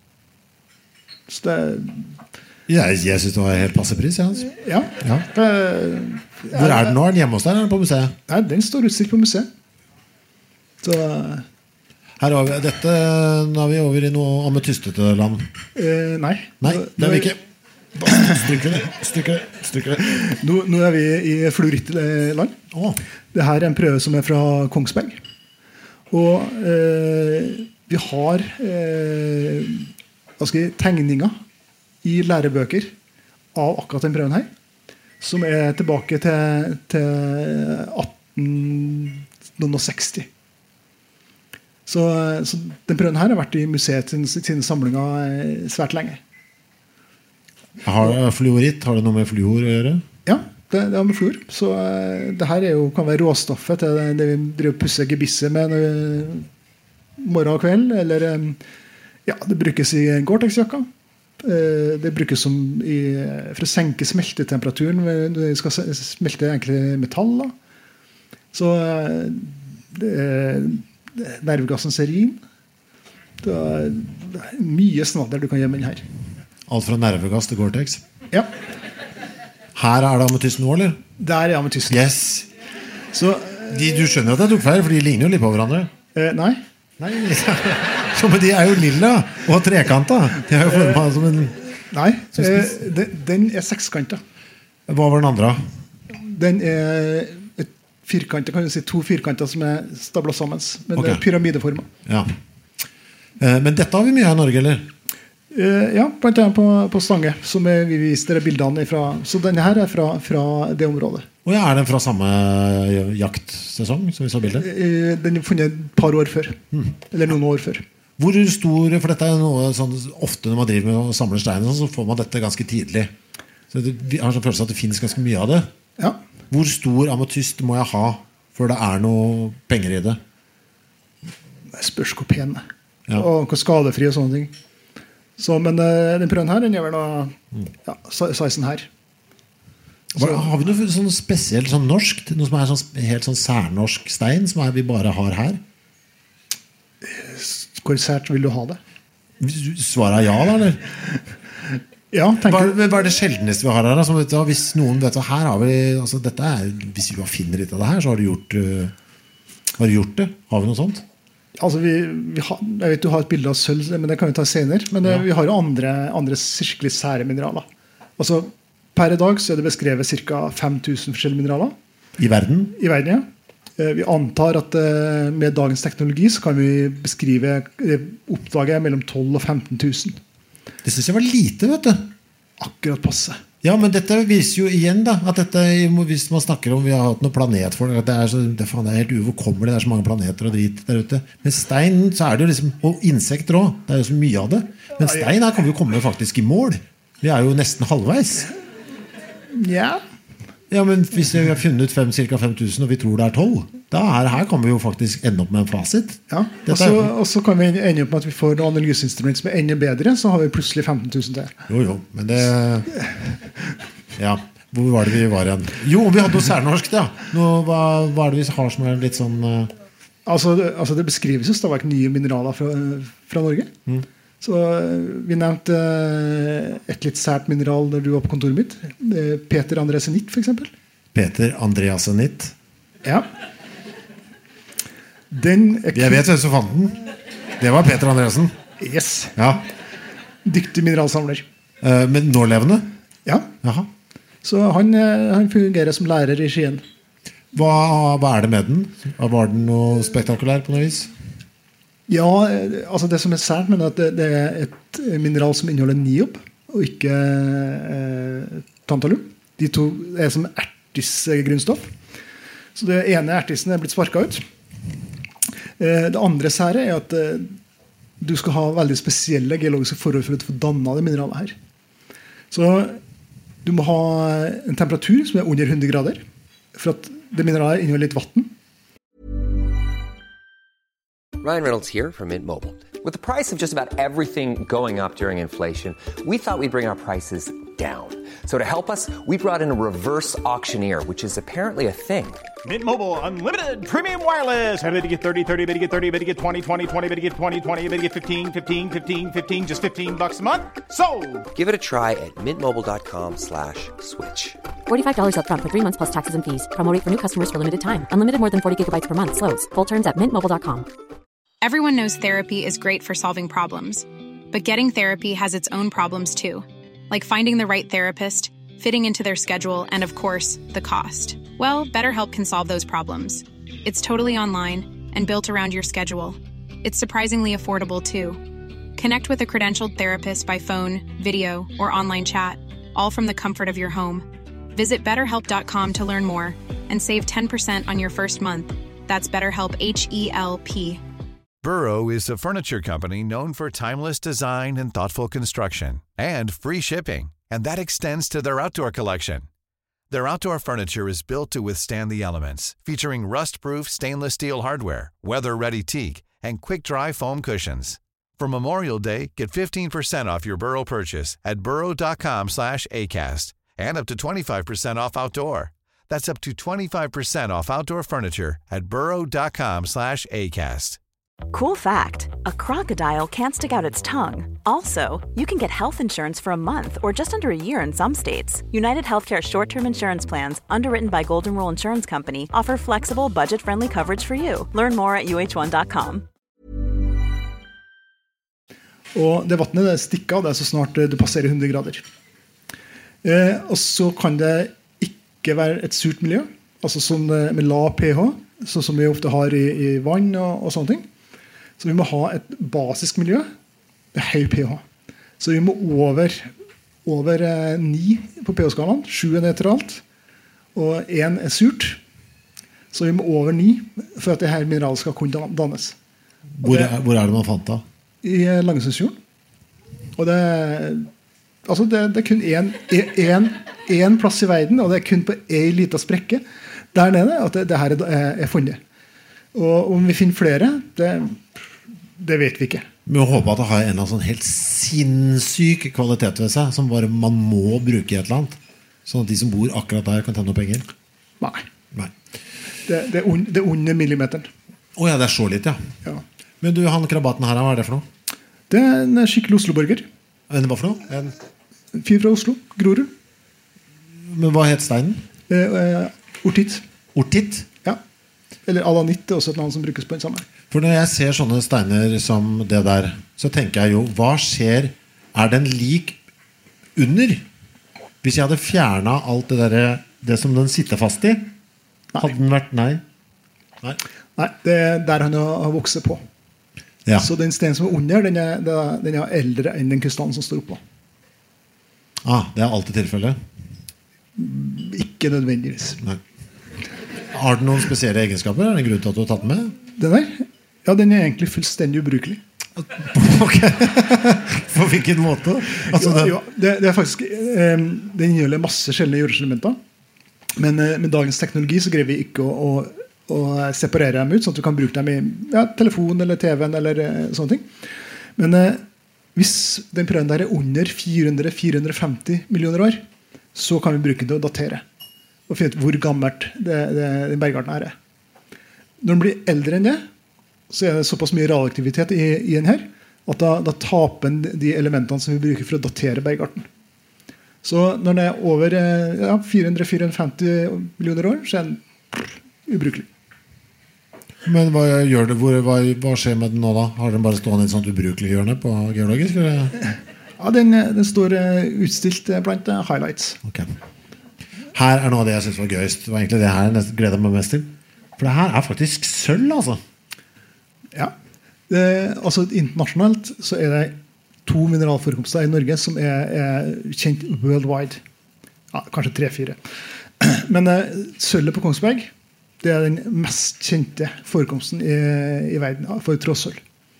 Så det... Jeg, jeg synes det var helt passe pris. Ja. Ja. Ja. Det, Hvor er den nå? Er den hjemme hos deg eller på museet? Nei, den står utstilt på museet. Så... Her har vi, dette, nå er vi over i noe ametystete land. Eh, nei. Nei, det er vi ikke. Stryker det, stryker det, stryker det. Nå, nå er vi i fluorittland. Oh. Dette er en prøve som er fra Kongsberg. Og eh, vi har eh, hva skal jeg, tegninger i lærebøker av akkurat den prøven her, som er tilbake til, til atten seksti. Så, så den prøven her har vært i museet sine, sine samlinger svært lenge. Har fluoritt, har det noe med fluor å gjøre? Ja, det, det har med fluor. Så det her er jo, kan være råstoffet til det, det vi driver og pusser gebisset med morgen og kveld. Eller ja, det brukes i Gore-Tex-jakka. Det brukes som i, for å senke smeltetemperaturen når vi skal smelte enkle metaller. Så det er nervegassen serin. Det er mye snadder du kan gjøre med den her. Alt fra nervegass til Gore-Tex? Ja. Her er det ametyst nå, eller? Der er ametyst. Yes. Så de, Du skjønner at jeg tok feil, for de ligner jo litt på hverandre. Eh, nei. Nei, så, men de er jo lilla og trekanta. De er jo formet som en... Nei, eh, den, den er sekskanta. Hva var den andre? Den er et firkant, kan du si to firkanter som er stablet sammen. Men okay. det er pyramideformer. Ja. Eh, men dette har vi mye av i Norge, eller? Eh, ja, blant annet på, på Stange, som er, vi viste dere bildene fra. Så denne her er fra, fra det området. Og ja, er den fra samme jaktsesong som vi så bildet? Eh, den er funnet et par år før. Hmm. Eller noen år før. Hvor stor, for dette er noe sånn, ofte når man driver med å samle stein, så får man dette ganske tidlig. Så det, vi har sånn følelse at det finnes ganske mye av det. Ja. Hvor stor ametyst må jeg ha før det er noe penger i det? Det spørs hvor pen det er. Ja. Og hvor skadefri og sånne ting. Så, men uh, den prøven her, den gjør vel da ja, sizen her. Så. Har vi noe sånn spesielt sånn norsk, noe som er sånn, helt sånn særnorsk stein, som er, vi bare har her? Hvor sært vil du ha det? Svaret er ja, da, eller? Ja, tenker hva, hva er det sjeldneste vi har her? Altså, vet du, hvis noen vet her har vi, altså, dette er, hvis vi finner litt av det her, så har du gjort, uh, har du gjort det? Har vi noe sånt? Altså vi, vi har, jeg vet du har et bilde av sølv, men det kan vi ta senere. Men det, ja. Vi har jo andre, andre skikkelig sære mineraler. Altså, per i dag så er det beskrevet ca. fem tusen forskjellige mineraler. I verden? I verden, ja. Vi antar at med dagens teknologi så kan vi beskrive, oppdage mellom tolv og femten tusen. Det synes jeg var lite, vet du. Akkurat passe. Ja, men dette viser jo igjen da, at dette, hvis man snakker om vi har hatt noen planet for det, det er, så, det, faen, det er helt uoverkommelig, det er så mange planeter og drit der ute. Men stein, så er det jo liksom, og insekter også, det er jo så mye av det. Men stein her kan vi jo komme faktisk i mål. Vi er jo nesten halvveis. Ja. Ja, men hvis vi har funnet fem, cirka fem tusen, og vi tror det er tolv, da er, her kan vi jo faktisk ende opp med en fasit. Ja, og så kan vi ende opp med at vi får noen analyseinstrument som er enda bedre, så har vi plutselig femten tusen til. Jo, jo, men det... Ja, hvor var det vi var igjen? Jo, vi hadde noe særnorsk, ja. Nå, hva, hva er det vi har som er litt sånn... Uh... Altså, det, altså, det beskrives jo stadig nye mineraler fra, fra Norge. Mm. Så vi nevnte et litt sært mineral der du var på kontoret mitt. Peter Andreasenitt, for eksempel. Peter Andreasenitt? Ja. Den er Jeg vet hvem som fant den. Det var Peter Andreasen. Yes. Ja. Dyktig mineralsamler. Uh, men nålevende? Ja. Jaha. Så han, han fungerer som lærer i Skien. Hva, hva er det med den? Var den noe spektakulær på noe vis? Ja, altså det som er sært, men at det, det er et mineral som inneholder niob, og ikke eh, tantalum. De to er som ertisgrunnstoff. Så det ene ertisen er blitt sparket ut. Eh, det andre sære er at eh, du skal ha veldig spesielle geologiske forhold for å få dannet det mineralet her. Så du må ha en temperatur som er under hundre grader, for at det mineralet inneholder litt vatten. Ryan Reynolds here from Mint Mobile. With the price of just about everything going up during inflation, we thought we'd bring our prices down. So to help us, we brought in a reverse auctioneer, which is apparently a thing. Mint Mobile Unlimited Premium Wireless. How to get thirty, thirty, how to get thirty, how to get twenty, twenty, twenty, how to get twenty, twenty, how to get fifteen, fifteen, fifteen, fifteen, just fifteen bucks a month? Sold! Give it a try at mintmobile.com slash switch. forty-five dollars up front for three months plus taxes and fees. Promo rate for new customers for limited time. Unlimited more than forty gigabytes per month. Slows full terms at mint mobile dot com. Everyone knows therapy is great for solving problems, but getting therapy has its own problems too, like finding the right therapist, fitting into their schedule, and of course, the cost. Well, BetterHelp can solve those problems. It's totally online and built around your schedule. It's surprisingly affordable too. Connect with a credentialed therapist by phone, video, or online chat, all from the comfort of your home. Visit better help dot com to learn more and save ten percent on your first month. That's BetterHelp, H E L P. Burrow is a furniture company known for timeless design and thoughtful construction, and free shipping, and that extends to their outdoor collection. Their outdoor furniture is built to withstand the elements, featuring rust-proof stainless steel hardware, weather-ready teak, and quick-dry foam cushions. For Memorial Day, get fifteen percent off your Burrow purchase at burrow dot com slash acast, and up to twenty-five percent off outdoor. That's up to twenty-five percent off outdoor furniture at burrow dot com slash acast. Cool fact, a crocodile can't stick out its tongue. Also, you can get health insurance for a month or just under a year in some states. United Healthcare short-term insurance plans, underwritten by Golden Rule Insurance Company, offer flexible, budget-friendly coverage for you. Learn more at U H one dot com. Og det vattnet det stikker av det så snart du passerer hundre grader. Eh, og så kan det ikke være et surt miljø, altså sånn med lav pH, sånn som vi ofte har i, i vann og, og sånne ting. Så vi må ha et basisk miljø med høy pH. Så vi må over, over eh, ni på pH-skalaen, sju er nøytralt, og en er surt. Så vi må over ni for at det her mineralet skal kunne dannes. Hvor er, hvor er det man fant det? I Langesundsfjorden. Og det, altså det, det er kun en, en, en plass i verden, og det er kun på en liten sprekke der nede at det, det her er, er funnet. Og om vi finner flere, det, det vet vi ikke. Vi håper at det har en sånn helt sinnssyk kvalitet ved seg, som bare man må bruke i et eller annet, sånn at de som bor akkurat der kan ta noe penger. Nei. Nei. Det, det, er un, det er under millimeteren. Åja, det er så litt, ja. Ja. Men du, han krabaten her, hva er det for noe? Det er en skikkelig Oslo-borger. En hva for noe? En... Fyr fra Oslo, Grorud. Men hva het steinen? Eh, eh, ortitt. Ortitt? Ja. Eller alanitt, det er også et navn som brukes på den samme. For når jeg ser sånne steiner som det der, så tenker jeg jo, hva skjer? Er den lik under? Hvis jeg hadde fjernet alt det der, det som den sitter fast i, nei. Hadde den vært nei? Nei. Nei, det er der han har vokset på. Ja. Så den steinen som er under, den er, den er eldre enn den krystallen som står oppå. Ah, det er alltid tilfellet? Ikke nødvendigvis. Nei. Har den noen spesielle egenskaper? Er det en grunn til at du har tatt den med? Den der? Ja, den er egentlig fullstendig ubrukelig. Ok. På hvilken måte? Altså, jo, jo, det, det er faktisk eh, den inneholder masse sjeldne jordelementer. Men eh, med dagens teknologi så greier vi ikke å, å og separere dem ut, sånn at du kan bruke dem i ja, telefon eller T V-en eller eh, sånne ting. Men eh, hvis den prøven der er under fire hundre til fire hundre og femti millioner år, så kan vi bruke det å datere og finne ut hvor gammelt det, det, den bergarten her er. Når den blir eldre enn det, så er det såpass mye radioaktivitet i, i den her, at da, da taper den de elementene som vi bruker for å datere bergarten. Så når den er over eh, ja, fire hundre til fire hundre og femti millioner år, så er den ubrukelig. Men hva gjør det? Hvor, hva, hva skjer med den nå da? Har den bare stående i et sånt ubrukelig hjørne på geologisk? Eller? Ja, den, den står utstilt blant highlights. Okay. Her er noe av det jeg synes var gøyest. Det var egentlig det her jeg gleder meg mest til. For det her er faktisk sølv, altså. Ja. Det, altså internasjonalt så er det to mineralforekomster i Norge som er, er kjent worldwide. Ja, kanskje tre-fire. Men uh, sølvet på Kongsberg, det er den mest kjente forekomsten i, i verden for trådsølv.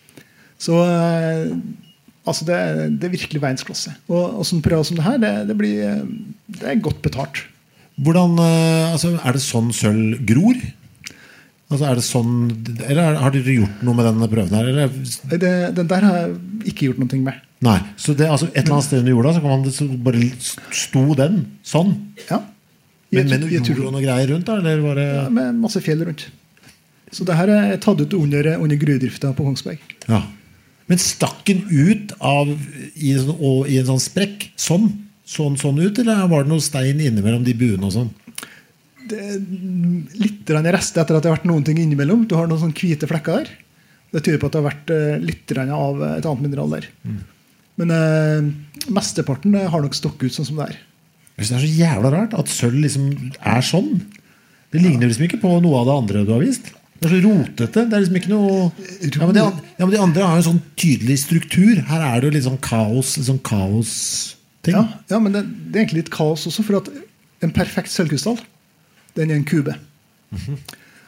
Så uh, altså det, det er virkelig verdensklasse. Og, og sånn prøve som det her, det, det, blir, det er godt betalt. Hvordan, uh, altså, er det sånn sølv gror? Altså er det sånn, eller har dere gjort noe med denne prøven her? Eller? Det, den der har jeg ikke gjort noe med. Nei, så det, altså et eller annet sted under jorda, så kan man så bare sto den sånn? Ja. Men med noe jord og noe greier rundt da, eller var det... Ja, med masse fjell rundt. Så det her er tatt ut under, under gruvedriften på Kongsberg. Ja. Men stakk den ut av, i, i en sånn sprekk, sånn, sånn, sånn ut, eller var det noe stein innimellom de buene og sånn? Det er litt rester etter at det har vært noen ting innimellom. Du har noen sånne hvite flekker der. Det tyder på at det har vært litt av et annet mineral der. Mm. Men eh, mesteparten har nok stokket ut sånn som det er. Jeg synes det er så jævla rart at sølv liksom er sånn. Det ligner liksom ikke på noe av det andre du har vist. Det er så rotete. Det er liksom ikke noe... Ja, men de, ja, men de andre har en sånn tydelig struktur. Her er det jo litt sånn kaos, litt sånn kaos-ting. Ja, ja, men det, det er egentlig litt kaos også, for at en perfekt sølvkrystall, den er en kube. Mm-hmm.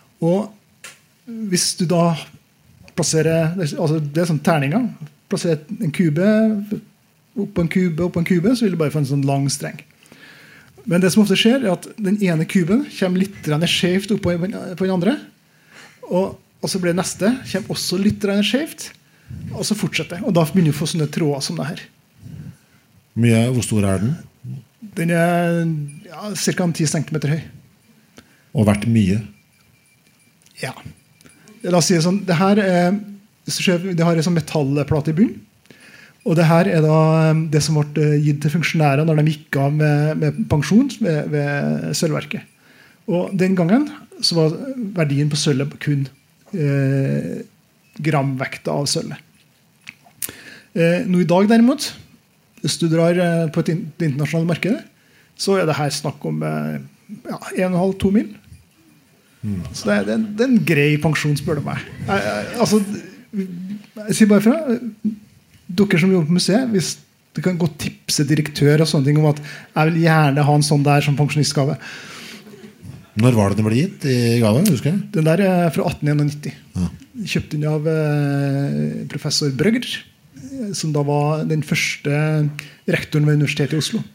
Og hvis du da plasserer, altså det er sånn terninger, plasserer en kube opp på en kube, opp på en kube, så vil du bare få en sånn lang streng. Men det som ofte skjer er at den ene kuben kommer litt skjevt opp på den andre, og, og så blir neste kommer også litt skjevt, og så fortsetter. Og da begynner du å få sånne tråder som det her. Mye, hvor stor er den? Den er ja, cirka ti centimeter høy. Og vært mye? Ja. La oss si det sånn, det her er Hvis du ser, det har en sånn metallplate i bunnen. Og det her er da det som ble gitt til funksjonærer når de gikk av med, med pensjon ved, ved sølvverket. Og den gangen så var verdien på sølvet kun eh, gramvekta av sølvet. Eh, nå i dag derimot, hvis du drar eh, på et in- det internasjonale markedet, så er det her snakk om eh, ja, en og en halv, to mil. Mm. Så det er, det, er en, det er en grei pensjon, spør du meg. Jeg, jeg, altså, jeg sier bare fra, dere som jobber på museet, hvis du kan gå tipse direktør og sånne ting om at jeg vil gjerne ha en sånn der som pensjonistgave. Når var det den ble gitt i gave, husker jeg? Den der er fra atten nitti. Ja. Kjøpt inn av eh, professor Brøgger, som da var den første rektoren ved Universitetet i Oslo.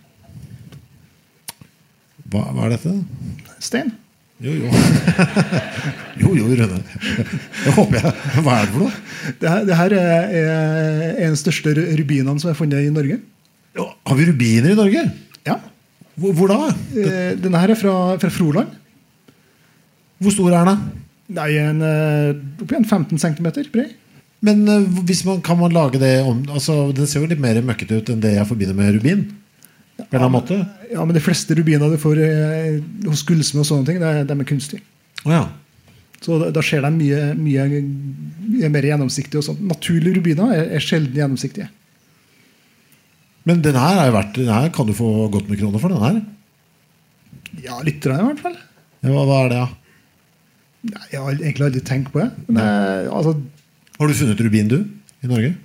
Hva, hva er dette? Stein. Jo, jo. jo, jo, Rønne. Det håper jeg. Hva er det for noe? Det her, det her er, er en av de største rubinene som er funnet i Norge. Ja, har vi rubiner i Norge? Ja. Hvor, hvor da? Eh, Denne her er fra, fra Froland. Hvor stor er den? Nei, en, oppi en femten centimeter bred. Men uh, hvis man, kan man lage det om, altså, det ser jo litt mer møkket ut enn det jeg forbinder med rubin. På en måte. Ja, men de fleste rubiner du får eh, hos gullsmed og sånne ting, det er, de er kunstige. Oh, ja. Så da, da ser de mye, mye, mye mer gjennomsiktige og sånt. Naturlige rubiner er, er sjelden gjennomsiktige. Men den her, er jo verdt, den her kan du få godt med kroner for den her? Ja, litt i hvert fall. Ja, hva, hva er det, ja? Nei, jeg har egentlig aldri tenkt på det. Men jeg, altså, har du funnet rubin, du, i Norge?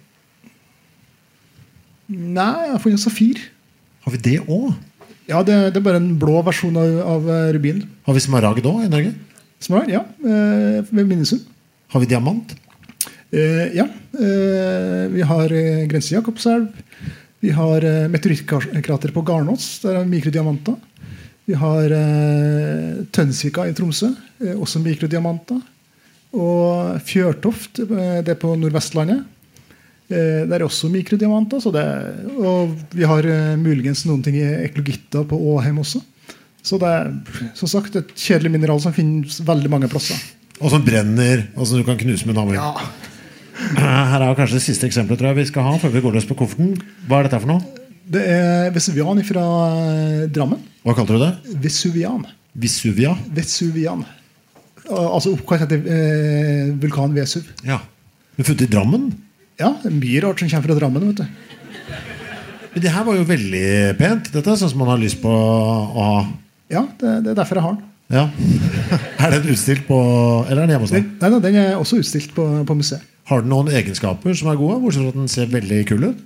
Nei, jeg har funnet safir. Har vi det også? Ja, det, det er bare en blå versjon av, av rubin. Har vi smaragd også i Norge? Smaragd, ja. Eh, ved Minnesund. Har vi diamant? Eh, ja. Eh, vi har eh, Grense Jakobselv. Vi har eh, meteorittkrater på Garnås. Der er mikrodiamanter. Vi har eh, Tønsvika i Tromsø. Eh, også mikrodiamanter. Og Fjørtoft, eh, det er på Nordvestlandet. Det er også mikrodiamanter, så det, og vi har uh, muligens noen ting i eklogitter på Åheim også. Så det er som sagt et kjedelig mineral som finnes veldig mange plasser. Og som brenner, og som du kan knuse med en hammer. Ja. Her er jo kanskje det siste eksempelet tror jeg vi skal ha før vi går løs på kofferten. Hva er dette for noe? Det er Vesuvian fra Drammen. Hva kalte du det? Vesuvian. Vesuvia? Vesuvian. Altså oppkalt etter eh, vulkan Vesuv. Ja. Men funnet i Drammen? Ja, det er mye rart som kommer fra Drammen, vet du. Men det her var jo veldig pent. Dette er sånn som man har lyst på å ha. Ja, det, det er derfor jeg har den. Ja. Er den utstilt på, eller er den hjemme hos deg? Nei, nei, den er også utstilt på, på museet. Har den noen egenskaper som er gode, bortsett fra at den ser veldig kul ut?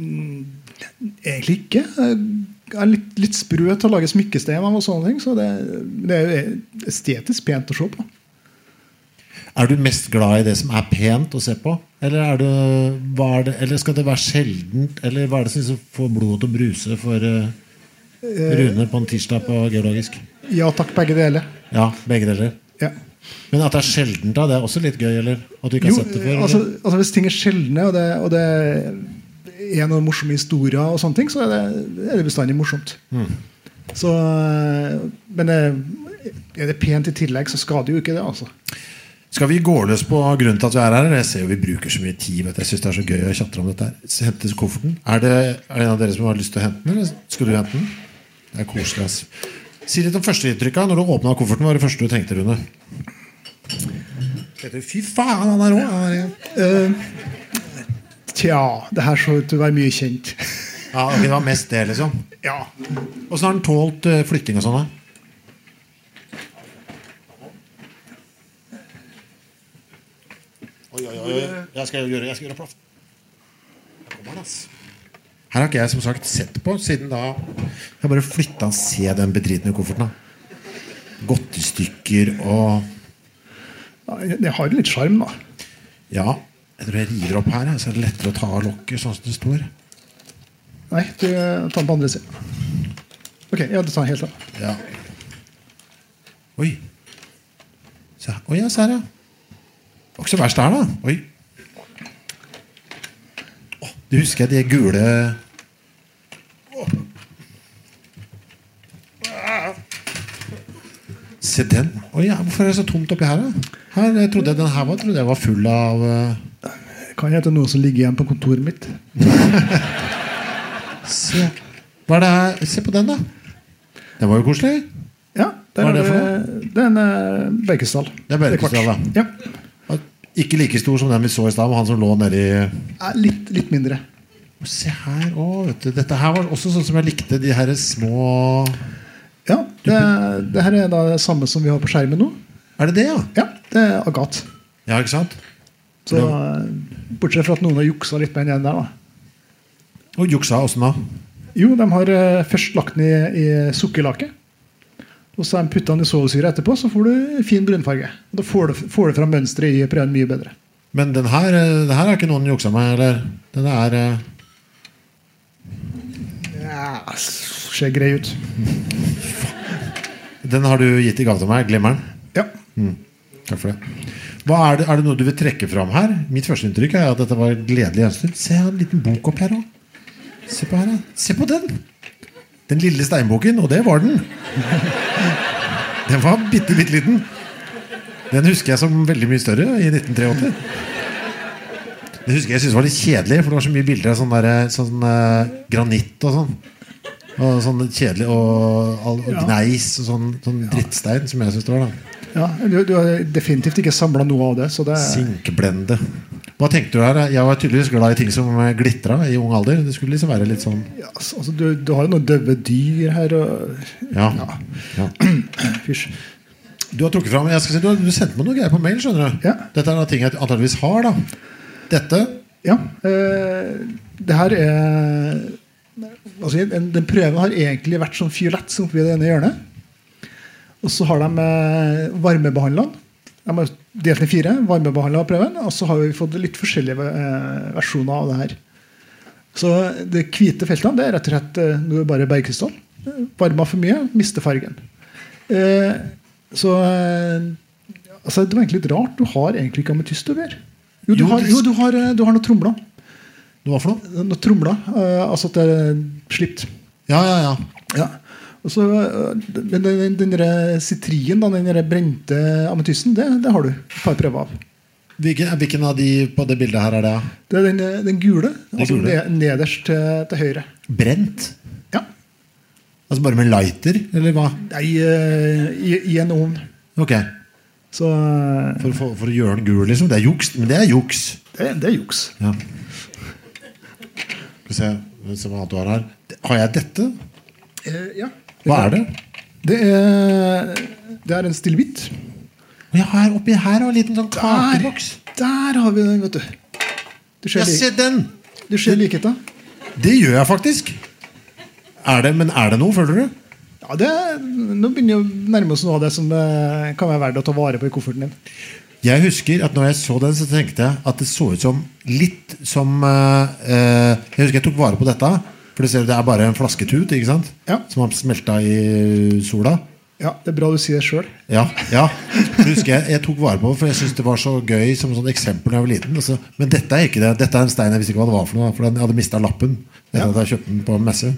Mm, egentlig ikke. Jeg er litt, litt sprø til å lage smykkestein av og sånne ting, så det, det er jo estetisk pent å se på. Er du mest glad i det som er pent å se på? Eller, er det, hva er det, eller skal det være sjeldent? Eller hva er det som får blodet til å bruse for uh, Rune på en tirsdag på geologisk? Ja takk, begge deler. Ja, begge deler. Ja. Men at det er sjeldent da, det er også litt gøy, eller? At du ikke har jo, sett det før? Altså, altså hvis ting er sjeldne, og det, og det er noen morsomme historier og sånne ting, så er det, er det bestandig morsomt. Mm. Så, men er det pent i tillegg, så skal det jo ikke det, altså. Skal vi gå løs på grunnen til at vi er her? Jeg ser jo vi bruker så mye tid. Vet du. Jeg synes det er så gøy å chatte om dette her. Hente kofferten. Er det, er det en av dere som har lyst til å hente den? Eller skal du hente den? Det er koselig, ass. Si litt om førsteinntrykket. Når du åpnet kofferten, hva var det første du tenkte, Rune? Fy faen, han er også. Uh, tja, det her så ut til å være mye kjent. Ja, ok, det var mest det, liksom. Ja. Og så har den tålt uh, flytting og sånn, da? Oi, oi, oi, jeg skal gjøre, jeg skal gjøre plass. Her har ikke jeg som sagt sett på siden da. Jeg har bare flyttet og se den bedritne kofferten da. Godtestykker og ja, det har litt charm da. Ja, jeg tror jeg river opp her, så er det lettere å ta av lokket sånn som det står. Nei, du tar den på andre siden. Ok, ja, du tar den helt av. Ja. Oi. Se, oi, jeg ser det. Det var ikke så verst der da. Oi. Åh, du husker jeg de gule Åh. Se den. Oi, ja, hvorfor er det så tomt oppi her da? Her, jeg trodde den her var, trodde jeg var full av uh... Kan hete noe som ligger igjen på kontoret mitt. Se. Hva er det her? Se på den da. Den var jo koselig. Ja, det Hva er, er det for noe? det er en uh, Berkestall. Det er Berkestall, da. Ja. Ikke like stor som den vi så i sted, han som lå nede i... Ja, litt, litt mindre. Se her, å, vet du, dette her var også sånn som jeg likte, de her små... Ja, det, det her er da det samme som vi har på skjermen nå. Er det det, ja? Ja, det er agat. Ja, ikke sant? Så, bortsett fra at noen har jukset litt med den der da. Og juksa, hvordan da? Jo, de har uh, først lagt den i, i sukkerlake. Og så har de puttet den i sovesyre etterpå, så får du fin brunfarge. Da får du, får du fra mønstret i prøven mye bedre. Men den her, den her er ikke noen juksa med, eller? Den er... Uh... Ja, ser grei ut. Den har du gitt i gave til meg, glemmer den? Ja. Mm. Takk for det. Hva er det. Er det noe du vil trekke fram her? Mitt første inntrykk er at dette var gledelig gjenstund. Se, jeg har en liten bok opp her også. Se på her, se på den. Den lille steinboken, og det var den. Den var bitte, bitte liten. Den husker jeg som veldig mye større i nitten åttitre. Den husker jeg synes var litt kjedelig, for det var så mye bilder av sånn, der, sånn uh, granitt og sånn. Og sånn kjedelig og, og gneis og sånn, sånn drittstein som jeg synes det var da. Ja, du, du har definitivt ikke samlet noe av det, så det er... Sinkblende. Hva tenkte du her? Jeg var tydeligvis glad i ting som glitret i ung alder. Det skulle liksom være litt sånn... Ja, altså, du, du har jo noen døve dyr her og... Ja, ja. ja. Fysj. Du har trukket frem, jeg skal si, du, har, du sendte meg noe greier på mail, skjønner du? Ja. Dette er noe ting jeg antageligvis har da. Dette? Ja, eh, det her er... Altså, den, den prøven har egentlig vært sånn fiolett som oppi det ene hjørnet. Og så har de eh, varmebehandlet. De har delt den i fire, varmebehandlet prøven, og så har vi fått litt forskjellige eh, versjoner av det her. Så det hvite feltene, det er rett og slett eh, noe bare bergkrystall. Varmet for mye, mister fargen. Eh, så eh, altså, det var egentlig litt rart. Du har egentlig ikke ametyst over. Jo, du har, jo, du har, du har noen tromler. Hva for noe? Noen tromler, uh, altså at det er slipt. Ja, ja, ja. Ja. Og så uh, den, den, den der citrien, den der brente ametysten, det, det har du et par prøver av. Hvilken, hvilken av de på det bildet her er det? Det er den, den gule, den altså gule. Nederst til, til høyre. Brent? Ja. Altså bare med lighter, eller hva? Nei, uh, i, i en ovn. Ok. Så, uh, for, for, for å gjøre den gul, liksom. Det er juks, men det er juks. Det, det er juks. Ja. Skal vi se hva du har her. Har jeg dette? Eh, ja. Hva er det? Det er, det er en stilvitt. Og jeg har oppi her en liten sånn kakeboks. Der, der har vi den, vet du. Du ser, jeg ser den. Du ser likheten. Det gjør jeg faktisk. Er det, men er det noe, føler du? Ja, det, nå begynner jeg å nærme oss noe av det som eh, kan være verdt å ta vare på i kofferten din. Jeg husker at når jeg så den, så tenkte jeg at det så ut som litt som uh, uh, jeg husker jeg tok vare på dette, for det, ser, det er bare en flasketut, ikke sant? Ja. Som har smeltet i sola. Ja, det er bra du sier det selv. Ja, ja. Det husker jeg, jeg tok vare på, for jeg synes det var så gøy som sånn eksempel når jeg var liten. Altså, men dette er ikke det. Dette er en stein jeg visste ikke hva det var for noe, for jeg hadde mistet lappen etter ja. At jeg kjøpte den på en messe.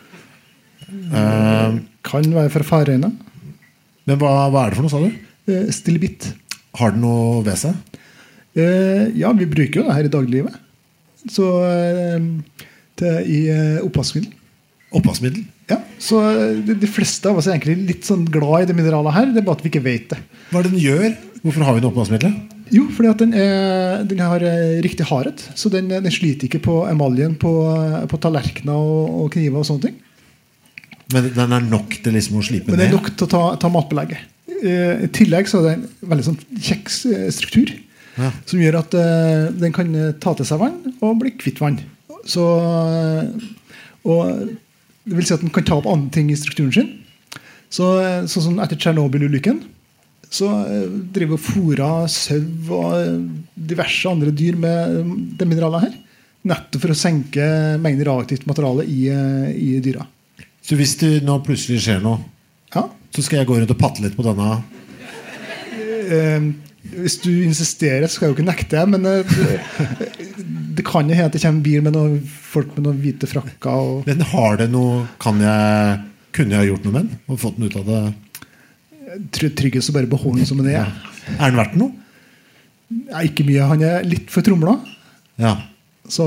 Uh, kan være fra Færøyene. Men hva, hva er det for noe, sa du? Uh, Stilbitt. Har den noe ved seg? Uh, ja, vi bruker jo det her i dagliglivet. Så uh, til, i uh, oppvaskmiddel. Oppvaskmiddel? Ja, så de, de fleste av oss er egentlig litt sånn glad i det mineralet her. Det er bare at vi ikke vet det. Hva er det den gjør? Hvorfor har vi den oppvaskmiddel? Jo, fordi at den, er, den har riktig hardhet. Så den, den sliter ikke på emaljen på, på tallerkener og, og kniver og sånne ting. Men den er nok til liksom å slipe ned? Men det er nok til å ta, ta matbelegget. I tillegg så er det en veldig sånn kjeks struktur ja. Som gjør at uh, den kan ta til seg vann og bli kvitt vann. Så, og det vil si at den kan ta opp andre ting i strukturen sin. Så, så sånn etter Tsjernobyl-ulykken så uh, driver og fôrer sau og diverse andre dyr med det mineralet her. Nettopp for å senke mengden radioaktivt materiale i, uh, i dyra. Så hvis det nå plutselig skjer noe, ja. Så skal jeg gå rundt og patte litt på denne? Uh, hvis du insisterer, så skal jeg jo ikke nekte, men uh, det, det kan jo hende at det kommer en bil med noen folk med noen hvite frakker. Og... Men har det noe, kan jeg, kunne jeg gjort noe med den? Og fått den ut av det? Jeg tryggest å bare beholde den som den er. Ja. Er den verdt noe? Ja, ikke mye. Han er litt for tromla. Ja. Så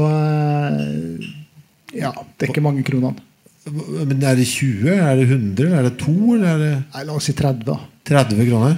ja, det er ikke mange kronene. Men er det tjue, er det hundre, er det to, eller er det Nei, la oss si tretti da. tretti kroner?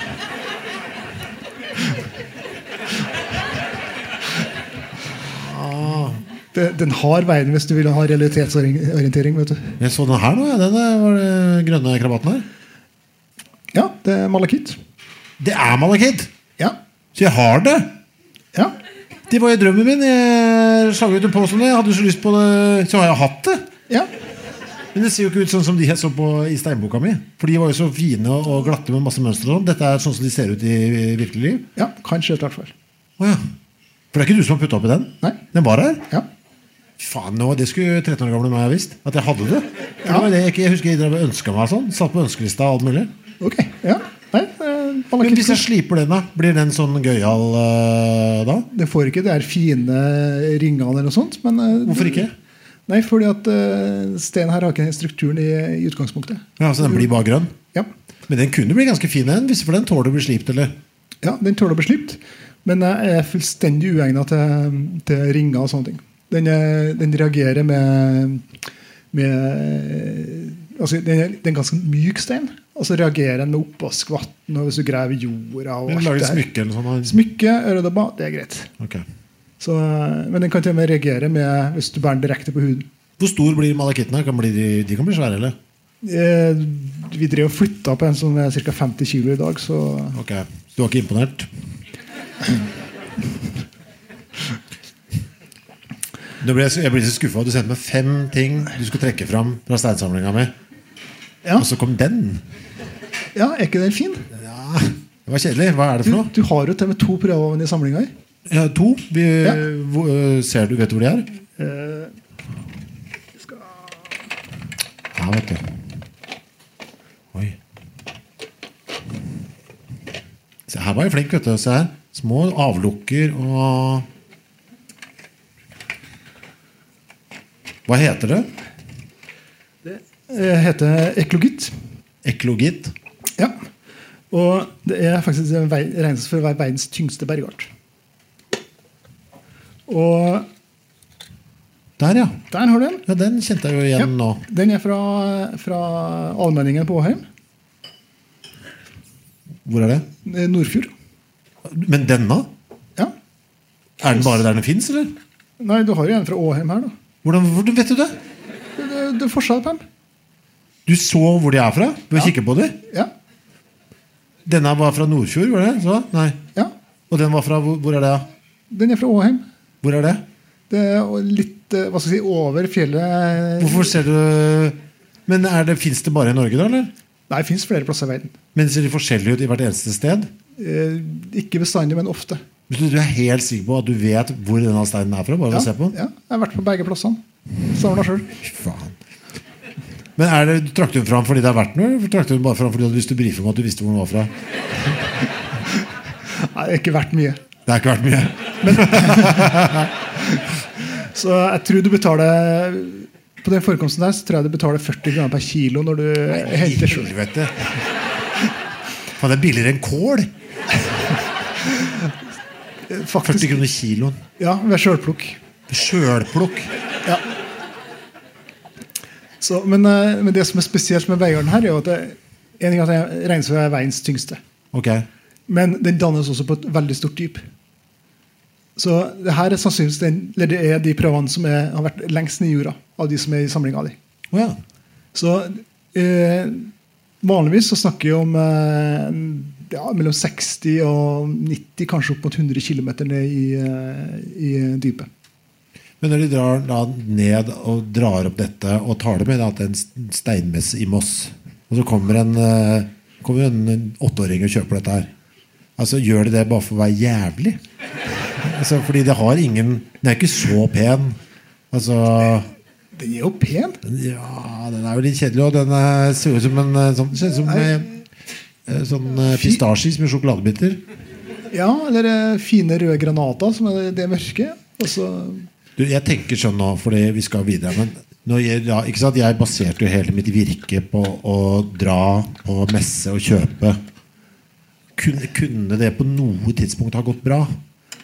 Det, den har veien hvis du vil ha realitetsorientering, vet du. Jeg så den her nå, den var det grønne krabaten her. Ja, det er malakitt. Det er malakitt? Ja. Så jeg har det? Ja. Det var jo drømmen min. Jeg slang ut en på som det. Jeg hadde så lyst på det, så har jeg hatt det. Ja. Men det ser jo ikke ut sånn som de jeg så på i steinboka mi. For de var jo så fine og glatte med masse mønster og sånn. Dette er sånn som de ser ut i virkelig liv. Ja, kanskje et hvert fall. Åja. For det er ikke du som har puttet opp i den? Nei. Den var her? Ja. Faen, nå, det skulle tretten år gamle meg ha visst. At jeg hadde det. Ja. Det var det jeg, ikke, jeg husker jeg ønsket meg sånn. Satt på ønskelista og alt mulig. Ok, ja. Nei, men hvis jeg sliper den da, blir den sånn gøyal uh, da? Det får ikke det her fine ringene eller noe sånt. Men, uh, hvorfor ikke? Nei, fordi at uh, steinen her har ikke strukturen i, i utgangspunktet. Ja, så den blir bare grønn? Ja. Men den kunne bli ganske fin en, for den tåler å bli slipt, eller? Ja, den tåler å bli slipt. Men uh, er fullstendig uegnet til, til ringer og sånne ting. Den, uh, den reagerer med, med altså, den er, det er en ganske myk stein. Og så reagerer den med oppvaskvatten og hvis du graver jorda og men lager smykke eller sånn? Smykke, øredobba, det er greit. Okay. Så, men den kan til og med reagere med hvis du bærer den direkte på huden. Hvor stor blir malakittene? Kan bli, de kan bli svære, eller? Eh, vi drev og flyttet på en som er cirka femti kilo i dag, så... Ok, så du var ikke imponert? Nå ble jeg, jeg ble så skuffet. Du sendte meg fem ting du skulle trekke fram fra steinsamlingen min. Ja. Og så kom den. Ja, er ikke den fin? Ja, det var kjedelig. Hva er det for noe? Du, du har jo til med to prøver i samlingen her. Ja, to. Vi, ja. Hvor, ser du, vet du hvor de er? Uh, skal... Ja, vet du. Oi. Se, her var jeg flink, vet du. Se her. Små avlukker og... Hva heter det? Det heter eklogitt. Eklogitt? Ja. Og det er faktisk regnes for å være verdens tyngste bergart. Og der, ja. Der har du den. Ja, den kjente jeg jo igjen ja. Nå. Den er fra, fra Almenningen på Åheim. Hvor er det? Nordfjord. Men denne? Ja. Er den bare der den finnes, eller? Nei, du har jo en fra Åheim her da. Hvordan, hvordan vet du det? Det, det er forskjell på dem. Du så hvor de er fra? Ved å ja. kikke på dem? Ja. Denne var fra Nordfjord, var det? Så? Nei. Ja. Og den var fra, hvor, hvor er det? Den er fra Åheim. Hvor er det? Det er litt, hva skal jeg si, over fjellet. Hvorfor ser du... Men er det, finnes det bare i Norge da, eller? Nei, det finnes flere plasser i verden. Men ser de forskjellige ut i hvert eneste sted? Eh, ikke bestandig, men ofte. Du, du er helt sikker på at du vet hvor denne steinen er fra? Bare ja, å se på den? Ja, jeg har vært på begge plassene. Samlet selv. Faen. Men er det, du trakk du den fram fordi det er verdt noe? Eller trakk du den bare fram fordi du hadde lyst til å brife om at du visste hvor den var fra? Nei, det er ikke verdt mye. Det er ikke verdt mye. Men, så jeg tror du betaler på den forekomsten der, så tror jeg du betaler førti kroner per kilo når du Nei, henter selv. Helvete. Faen, det er billigere enn kål. Faktisk, førti kroner kiloen. Ja, ved selvplukk. Selvplukk? Ja. Så, men, men det som er spesielt med veigarden her er jo at det, en ting at det regnes for å være veiens tyngste. Okay. Men den dannes også på et veldig stort dyp. Så det her er sannsynligvis den, eller det er de prøvene som er, har vært lengst ned i jorda av de som er i samlingen av de. Oh, ja. Så eh, vanligvis så snakker vi om eh, ja, mellom seksti og nitti, kanskje opp mot hundre kilometer ned i, i dypet. Men når de drar da ned og drar opp dette og tar det med da, til en steinmesse i Moss, og så kommer en, kommer en åtteåring og kjøper dette her, altså gjør de det bare for å være jævlig? Altså, fordi det har ingen, den er ikke så pen, altså... Den er jo pen. Ja, den er jo litt kjedelig, og den er, ser ut som en sånn, ser ut som en, sånn pistasjes med sjokoladebiter. Ja, eller fine røde granater som er det mørke, og så... Du, jeg tenker sånn nå, fordi vi skal videre, men når jeg, ja, ikke sant, jeg baserte jo hele mitt virke på å dra på messe og kjøpe. Kunne, kunne det på noe tidspunkt ha gått bra?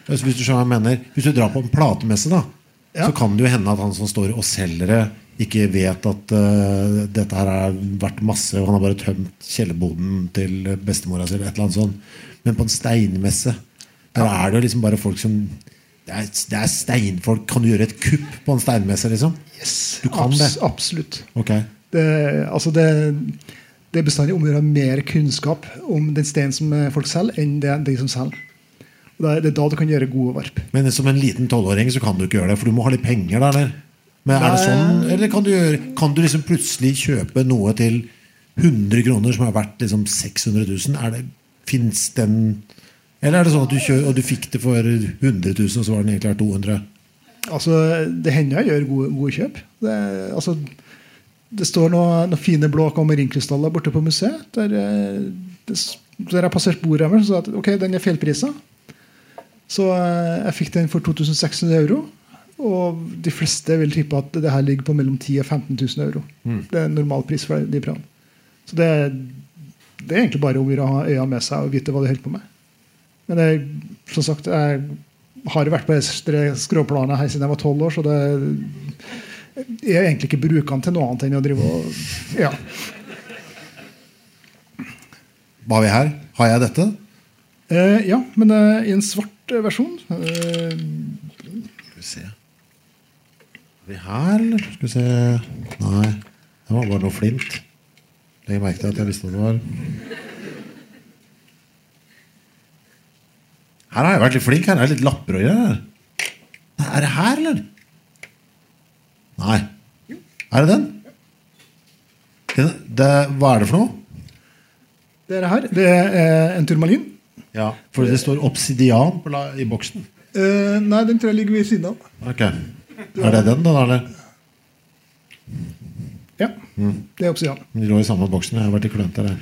Hvis du skjønner hva jeg mener, hvis du drar på en platemesse da, ja. Så kan det jo hende at han som står og selger det ikke vet at uh, dette her har vært masse, og han har bare tømt kjellerboden til bestemora si eller et eller annet sånt. Men på en steinmesse, der ja. Er det jo liksom bare folk som det er, det er steinfolk. Kan du gjøre et kupp på en steinmesse liksom? Yes, du kan abs- det? Absolutt. Okay. Det, altså det, det er bestandig om å gjøre mer kunnskap om den steinen som folk selger enn det de som selger. Og det er, det er da du kan gjøre gode varp. Men som en liten tolvåring så kan du ikke gjøre det, for du må ha litt penger da, eller? Men er det sånn, eller kan du, gjøre, kan du liksom plutselig kjøpe noe til hundre kroner som har vært liksom seks hundre tusen? Er det, finnes den... Eller er det sånn at du, kjø, og du fikk det for hundre tusen, og så var den egentlig to hundre? Altså, det hender jeg gjør gode, gode kjøp. Det, altså, det står noen, noen fine blå kamerinkrystaller borte på museet, der, det, der jeg passerte bordet med, så sa at ok, den er feilpriset. Så jeg fikk den for to tusen seks hundre euro, og de fleste vil tippe at det her ligger på mellom ti og femten tusen euro. Mm. Det er normal pris for de prøvene. Så det, det er egentlig bare om å ha øynene med seg og vite hva de holder på med. Men jeg, som sagt, jeg har vært på skråplanet her siden jeg var tolv år, så det er egentlig ikke brukende til noe annet enn å drive og... Ja. Hva har vi her? Har jeg dette? Eh, ja, men eh, i en svart versjon. Eh, Skal vi se. Har vi her, eller? Skal vi se. Nei, det var bare noe flint. Jeg merket at jeg visste hva det var. Her har jeg vært litt flink. Her er det litt lapper og greier. Nei, er det her, eller? Nei. Er det den? den det, hva er det for noe? Det er det her. Det er en turmalin. Ja, for det står obsidian på la, i boksen. Uh, nei, den tror jeg ligger ved siden av. Ok. Er det den da, eller? Ja, mm. Det er obsidian. De lå i samme boksen. Jeg har vært i klønt der.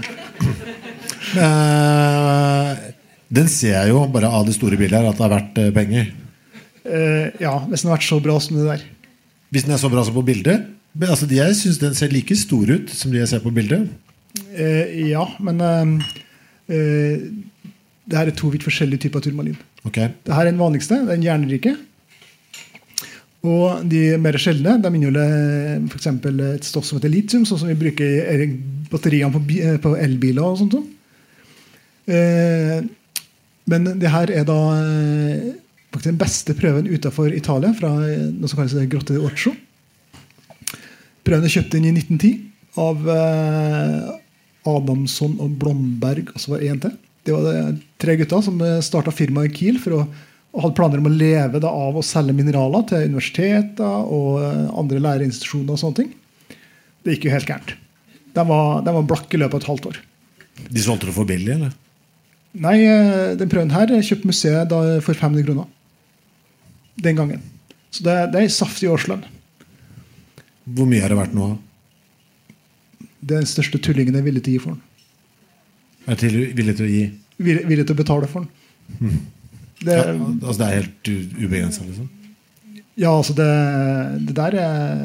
uh, Den ser jeg jo bare av det store bildet her at det har vært uh, penger. Uh, ja, hvis den har vært så bra som det der. Hvis den er så bra som på bildet? Altså, de jeg synes den ser like stor ut som de jeg ser på bildet. Uh, ja, men uh, uh, det her er to vidt forskjellige typer turmalin. Okay. Det her er den vanligste, den jernrike. Og de mer sjeldne, de inneholder for eksempel et stoff som heter lithium, sånn som vi bruker i batteriene på, på elbiler og sånt. Uh, Men det her er da faktisk den beste prøven utenfor Italia, fra noe som kalles Grotte d'Orso. Prøven er kjøpt inn i nitten ti av Adamson og Blomberg, og så var det en til. Det var det tre gutter som startet firmaet i Kiel for å og hadde planer om å leve da av å selge mineraler til universiteter og andre lærerinstitusjoner og sånne ting. Det gikk jo helt gærent. De var, de var blakk i løpet av et halvt år. De solgte det for billig, eller? Nei, den prøven her kjøpte museet da for fem hundre kroner. Den gangen. Så det, det er saftig årslønn. Hvor mye har det vært nå? Det er den største tullingen jeg er villig til å gi for den. Er til villig til å gi? Villig, villig til å betale for den. Hmm. Det, ja, altså det er helt ubegrenset, liksom? Ja, altså det, det der er,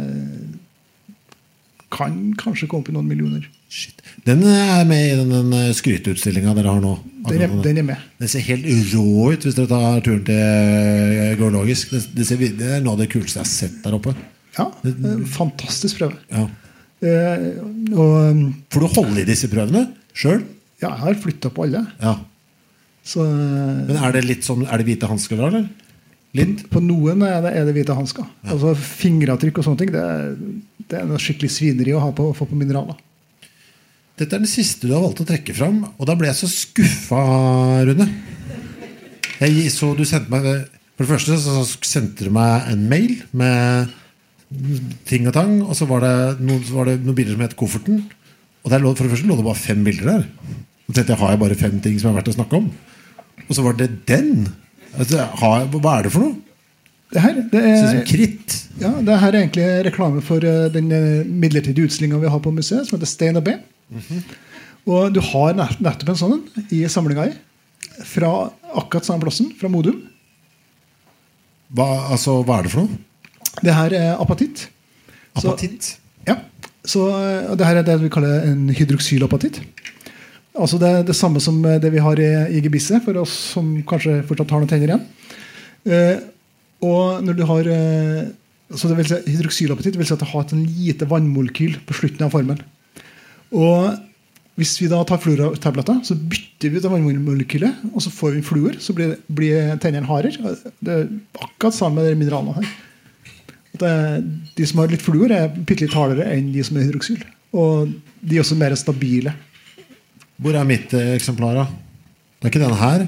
kan kanskje komme opp i noen millioner. Shit. Den er med i den, den skryteutstillingen dere har nå. Den er, den er med. Den ser helt rå ut hvis dere tar turen til Geologisk. Det, det, ser, det er noe av det kuleste jeg har sett der oppe. Ja, fantastisk prøve. Ja. Eh, og, Får du holde i disse prøvene selv? Ja, jeg har flyttet på alle. Ja. Så, men er det litt sånn, er det hvite handsker da, eller? Litt? På noen er det, er det hvite handsker. Ja. Altså fingeravtrykk og sånne ting, det er, det er noe skikkelig svineri å ha på, å få på mineraler. Dette er det siste du har valgt å trekke fram, og da ble jeg så skuffet, Rune. Jeg så du sendte meg, for det første så sendte du meg en mail med ting og tang, og så var det noen, så var det noen bilder som het Kofferten, og der lå, for det første lå det bare fem bilder der. Og så tenkte jeg, har jeg bare fem ting som er verdt å snakke om? Og så var det den. Altså, har, hva er det for noe? Det her, det er, sånn som kritt. Ja, det her er egentlig reklame for den midlertidige utstillingen vi har på museet, som heter Stein og Ben. Mm-hmm. Og du har nettopp en sånn i samlingen fra akkurat samme plassen, fra Modum. Hva, altså, hva er det for noe? Det her er apatitt. Apatitt? Så, ja, så, og det her er det vi kaller en hydroxylapatitt. altså det er det samme som det vi har i, i gebisset, for oss som kanskje fortsatt har noen tenner igjen. Eh, og når du har eh, så det vil si, hydroxylapatitt vil si at det har et sånn lite vannmolekyl på slutten av formen. Og hvis vi da tar fluortabletter, så bytter vi det vannmolekylet, og så får vi fluor, så blir, blir tennene hardere. Det er akkurat samme med de mineralene her. Det, de som har litt fluor er pittelitt hardere enn de som er hydroxyl. Og de er også mer stabile. Hvor er mitt eh, eksemplar da? Det er ikke den her.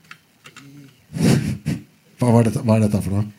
Hva, var dette, hva er dette for noe?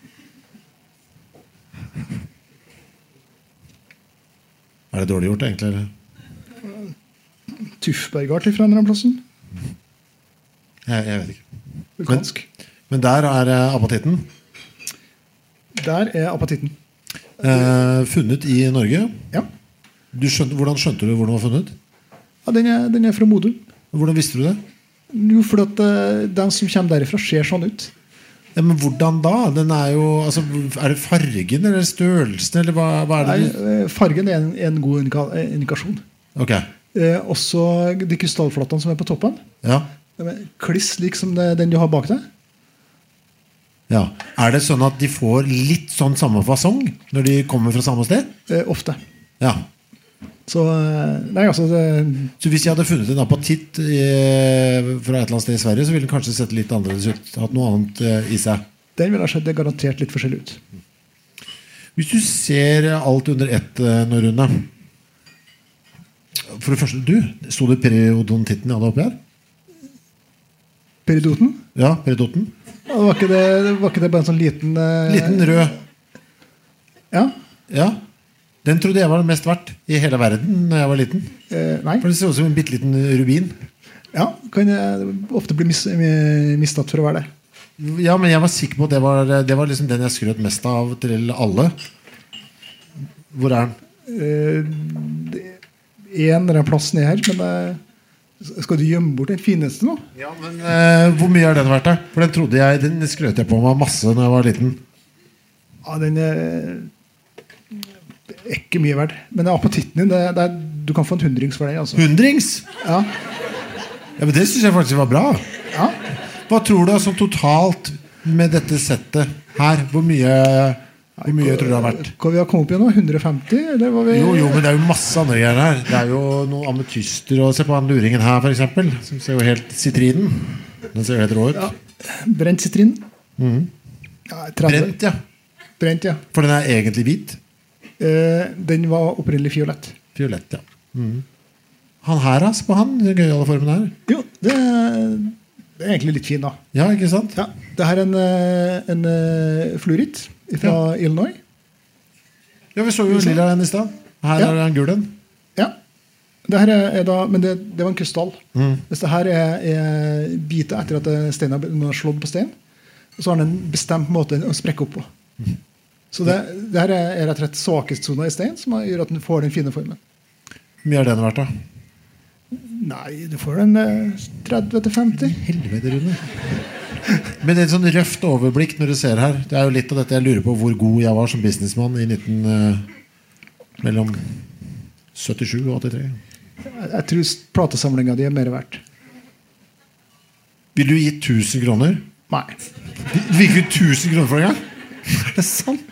Er det dårlig gjort egentlig? Eller? Tuffbergart fra denne plassen. Jeg, jeg vet ikke. Men, men der er eh, apatitten. Der er apatitten. Eh, funnet i Norge. Ja. Du skjønte, hvordan skjønte du hvor den var funnet? Ja, den er, den er fra Modum. Hvordan visste du det? Jo, fordi at uh, den som kommer derifra ser sånn ut. Ja, men hvordan da? Den er jo, altså, er det fargen eller størrelsen eller hva, hva er det? Nei, fargen er en, en god indika, indikasjon. Ok. Eh, også de krystallflatene som er på toppen. Ja. Kliss lik som det, den du har bak deg. Ja. Er det sånn at de får litt sånn samme fasong når de kommer fra samme sted? Eh, ofte. Ja. Så, nei, altså, det... så hvis jeg hadde funnet en apatitt i, fra et eller annet sted i Sverige, så ville den kanskje sett litt annerledes ut, hatt noe annet uh, i seg? Den ville ha sett garantert litt forskjellig ut. Hvis du ser alt under ett, uh, Rune. For det første, du, stod det periodontitten jeg hadde oppi her? Peridoten? Ja, periodonten. Ja, var, ikke det, var ikke det bare en sånn liten uh... Liten rød. Ja. Ja. Den trodde jeg var mest verdt i hele verden når jeg var liten. Eh, nei. For det ser ut som en bitteliten rubin. Ja, kan jeg ofte bli mis, mistatt for å være det. Ja, men jeg var sikker på at det var, det var liksom den jeg skrøt mest av til alle. Hvor er den? Eh, en eller annen plass ned her, men eh, skal du gjemme bort den fineste nå? Ja, men eh, hvor mye har den vært der? For den trodde jeg, den skrøt jeg på meg masse når jeg var liten. Ja, den er ikke mye verdt. Men det er apatitten din, det, det er, du kan få en hundrings for den. Altså. Hundrings? Ja. Ja, men det synes jeg faktisk var bra. Ja. Hva tror du altså totalt med dette settet her? Hvor mye, hvor mye tror du det har vært? Hva vi har kommet opp igjen nå? hundre og femti? Eller hva vi... Jo, jo, men det er jo masse andre greier her. Det er jo noen ametyster. Og se på den luringen her, for eksempel. Som ser jo helt sitrinen. Den ser jo helt rå ut. Ja. Brent sitrin. Mm. Ja, tretti. Brent, ja. Brent, ja. For den er egentlig hvit. Eh, den var opprinnelig fiolett. Fiolett, ja. Mm. Han her, altså, på han, den gøyale formen her. Jo, det er, det er egentlig litt fin da. Ja, ikke sant? Ja, det her er en, en, en fluorit fra ja. Illinois. Ja, vi så jo lilla en i sted. Her ja. Er det en gul en. Ja, det her er da, men det, det var en krystall. Mm. Hvis det her er, er biter etter at steinen har slått på stein, så har den en bestemt måte å sprekke opp på. Mm. Så det, det her er rett og slett svakestsona i stein som gjør at den får den fine formen. Hvor mye har den vært da? Nei, du får den tretti til femti. Helvete, Rune. Men det er et sånn røft overblikk når du ser her. Det er jo litt av dette jeg lurer på hvor god jeg var som businessmann i nitten, uh, mellom syttisju og åttitre. Jeg, jeg tror platesamlingen de er mer verdt. Vil du gi tusen kroner? Nei. Du vil ikke tusen kroner for en gang? Er det sant?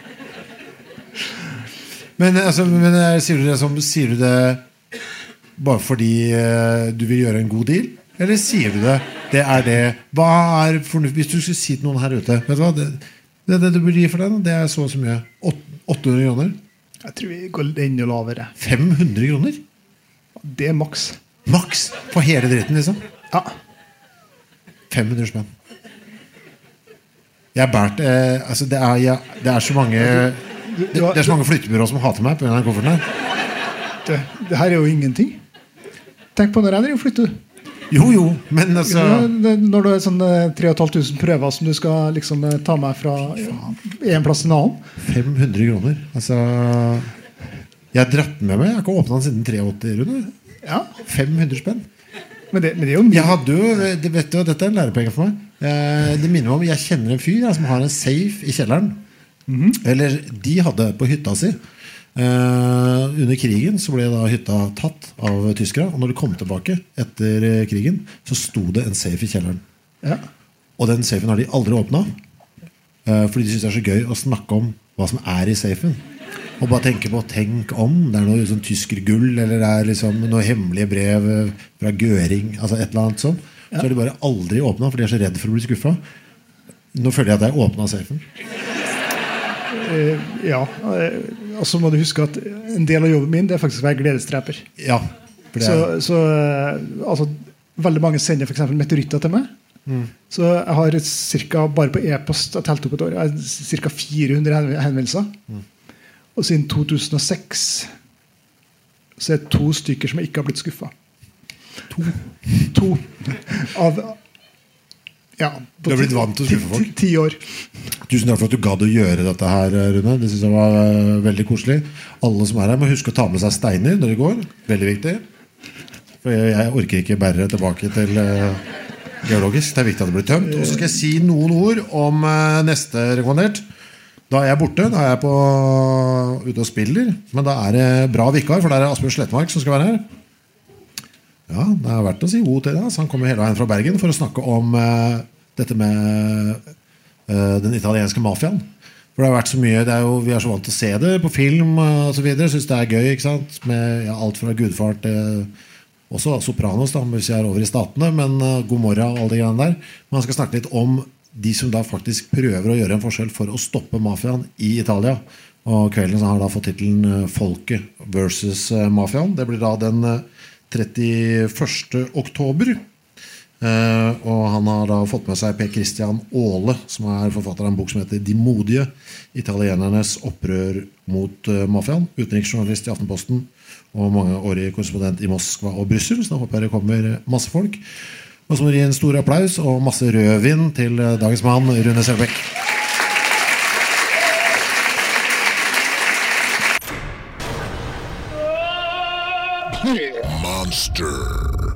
Men, altså, men sier, du det som, sier du det bare fordi uh, du vil gjøre en god deal? Eller sier du det? Det er det. Hva er fornuft? Hvis du skulle si til noen her ute, vet du hva? Det, det, det du burde gi for den, det er så og så mye. åtte hundre kroner? Jeg tror vi går enda lavere. fem hundre kroner? Det er maks. Maks? For hele dritten, liksom? Ja. fem hundre spenn. Jeg bært, eh, altså det, er, jeg, det er så mange det, det er så mange flyttebyråer som hater meg på grunn av den kofferten her. Det, det her er jo ingenting. Tenk på når jeg driver og flytter. Jo, jo, men altså det, når du er sånn tre og et halvt tusen prøver som du skal liksom ta med fra en plass til en annen. fem hundre kroner. Altså, jeg har dratt med meg. Jeg har ikke åpnet den siden åttitre runde. Ja. fem hundre spenn. Men det, men det er jo mye. Jeg hadde jo, det, vet du, dette er en lærepenger for meg. Det minner meg om, jeg kjenner en fyr ja, som har en safe i kjelleren. Mm-hmm. Eller de hadde på hytta si. Uh, under krigen så ble da hytta tatt av tyskere, og når de kom tilbake etter krigen, så sto det en safe i kjelleren. Ja. Og den safen har de aldri åpnet, uh, fordi de synes det er så gøy å snakke om hva som er i safen. Og bare tenke på, tenk om det er noe sånn tyskergull, eller det er liksom noe hemmelige brev fra Göring, altså et eller annet sånt. Ja. Så har de bare aldri åpnet, for de er så redde for å bli skuffet. Nå føler jeg at jeg åpnet safen. Uh, ja, uh, og så må du huske at en del av jobben min det er faktisk å være gledestreper. Ja, for det er... Så, så uh, altså, veldig mange sender for eksempel meteoritter til meg. Mm. Så jeg har cirka, bare på e-post jeg telt opp et år, jeg har cirka fire hundre henvendelser. Mm. Og siden to tusen og seks så er det to stykker som ikke har blitt skuffet. To? To. Av... Ja, du har blitt vant til å skuffe folk. Ti, ti år. Tusen takk for at du gadd å gjøre dette her, Rune. Det synes jeg var uh, veldig koselig. Alle som er her må huske å ta med seg steiner når de går. Veldig viktig. For jeg, jeg orker ikke bære tilbake til uh, geologisk. Det er viktig at det blir tømt. Og så skal jeg si noen ord om uh, neste rekommendert. Da er jeg borte. Da er jeg på, ute og spiller. Men da er det bra vikar, for der er Asbjørn Slettmark som skal være her. Ja, det har vært å si god til det. Så han kommer hele veien fra Bergen for å snakke om uh, dette med uh, den italienske mafiaen. For det har vært så mye, det er jo, vi er så vant til å se det på film og så videre. Synes det er gøy, ikke sant? Med ja, alt fra Gudfar til også Sopranos, da, hvis jeg er over i statene. Men uh, God morgen og alle de greiene der. Men han skal snakke litt om de som da faktisk prøver å gjøre en forskjell for å stoppe mafiaen i Italia. Og kvelden så har da fått titelen Folket versus Mafiaen. Det blir da den trettiførste oktober. Uh, og han har da fått med seg Per Christian Åle, som er forfatter av en bok som heter De modige, italienernes opprør mot uh, mafiaen, utenriksjournalist i Aftenposten og mangeårig korrespondent i Moskva og Brussel. Så da håper jeg det kommer masse folk. Og så må dere gi en stor applaus og masse rødvin til uh, dagens mann, Rune Selbekk. Monster.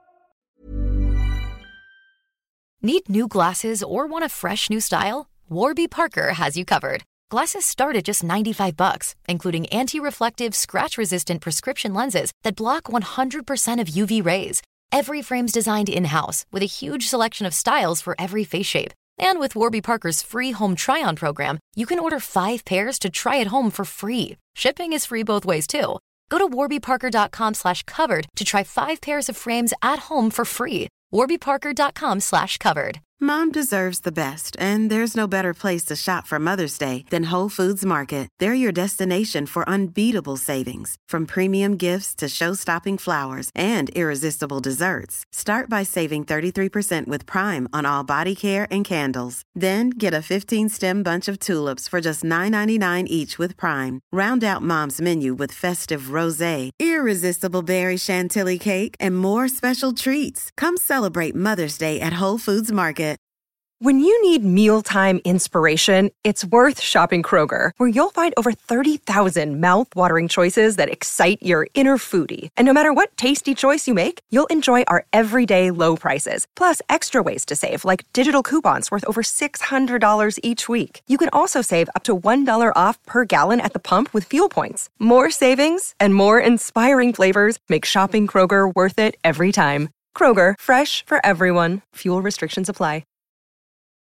Need new glasses or want a fresh new style? Warby Parker has you covered. Glasses start at just ninety-five bucks, including anti-reflective, scratch-resistant prescription lenses that block one hundred percent of U V rays. Every frame's designed in-house with a huge selection of styles for every face shape. And with Warby Parker's free home try-on program, you can order five pairs to try at home for free. Shipping is free both ways, too. Go to warbyparker.com slash covered to try five pairs of frames at home for free. warbyparker.com slash covered. Mom deserves the best, and there's no better place to shop for Mother's Day than Whole Foods Market. They're your destination for unbeatable savings, from premium gifts to show-stopping flowers and irresistible desserts. Start by saving thirty-three percent with Prime on all body care and candles. Then get a fifteen-stem bunch of tulips for just nine ninety-nine each with Prime. Round out Mom's menu with festive rosé, irresistible berry chantilly cake, and more special treats. Come celebrate Mother's Day at Whole Foods Market. When you need mealtime inspiration, it's worth shopping Kroger, where you'll find over thirty thousand mouth-watering choices that excite your inner foodie. And no matter what tasty choice you make, you'll enjoy our everyday low prices, plus extra ways to save, like digital coupons worth over six hundred dollars each week. You can also save up to one dollar off per gallon at the pump with fuel points. More savings and more inspiring flavors make shopping Kroger worth it every time. Kroger, fresh for everyone. Fuel restrictions apply.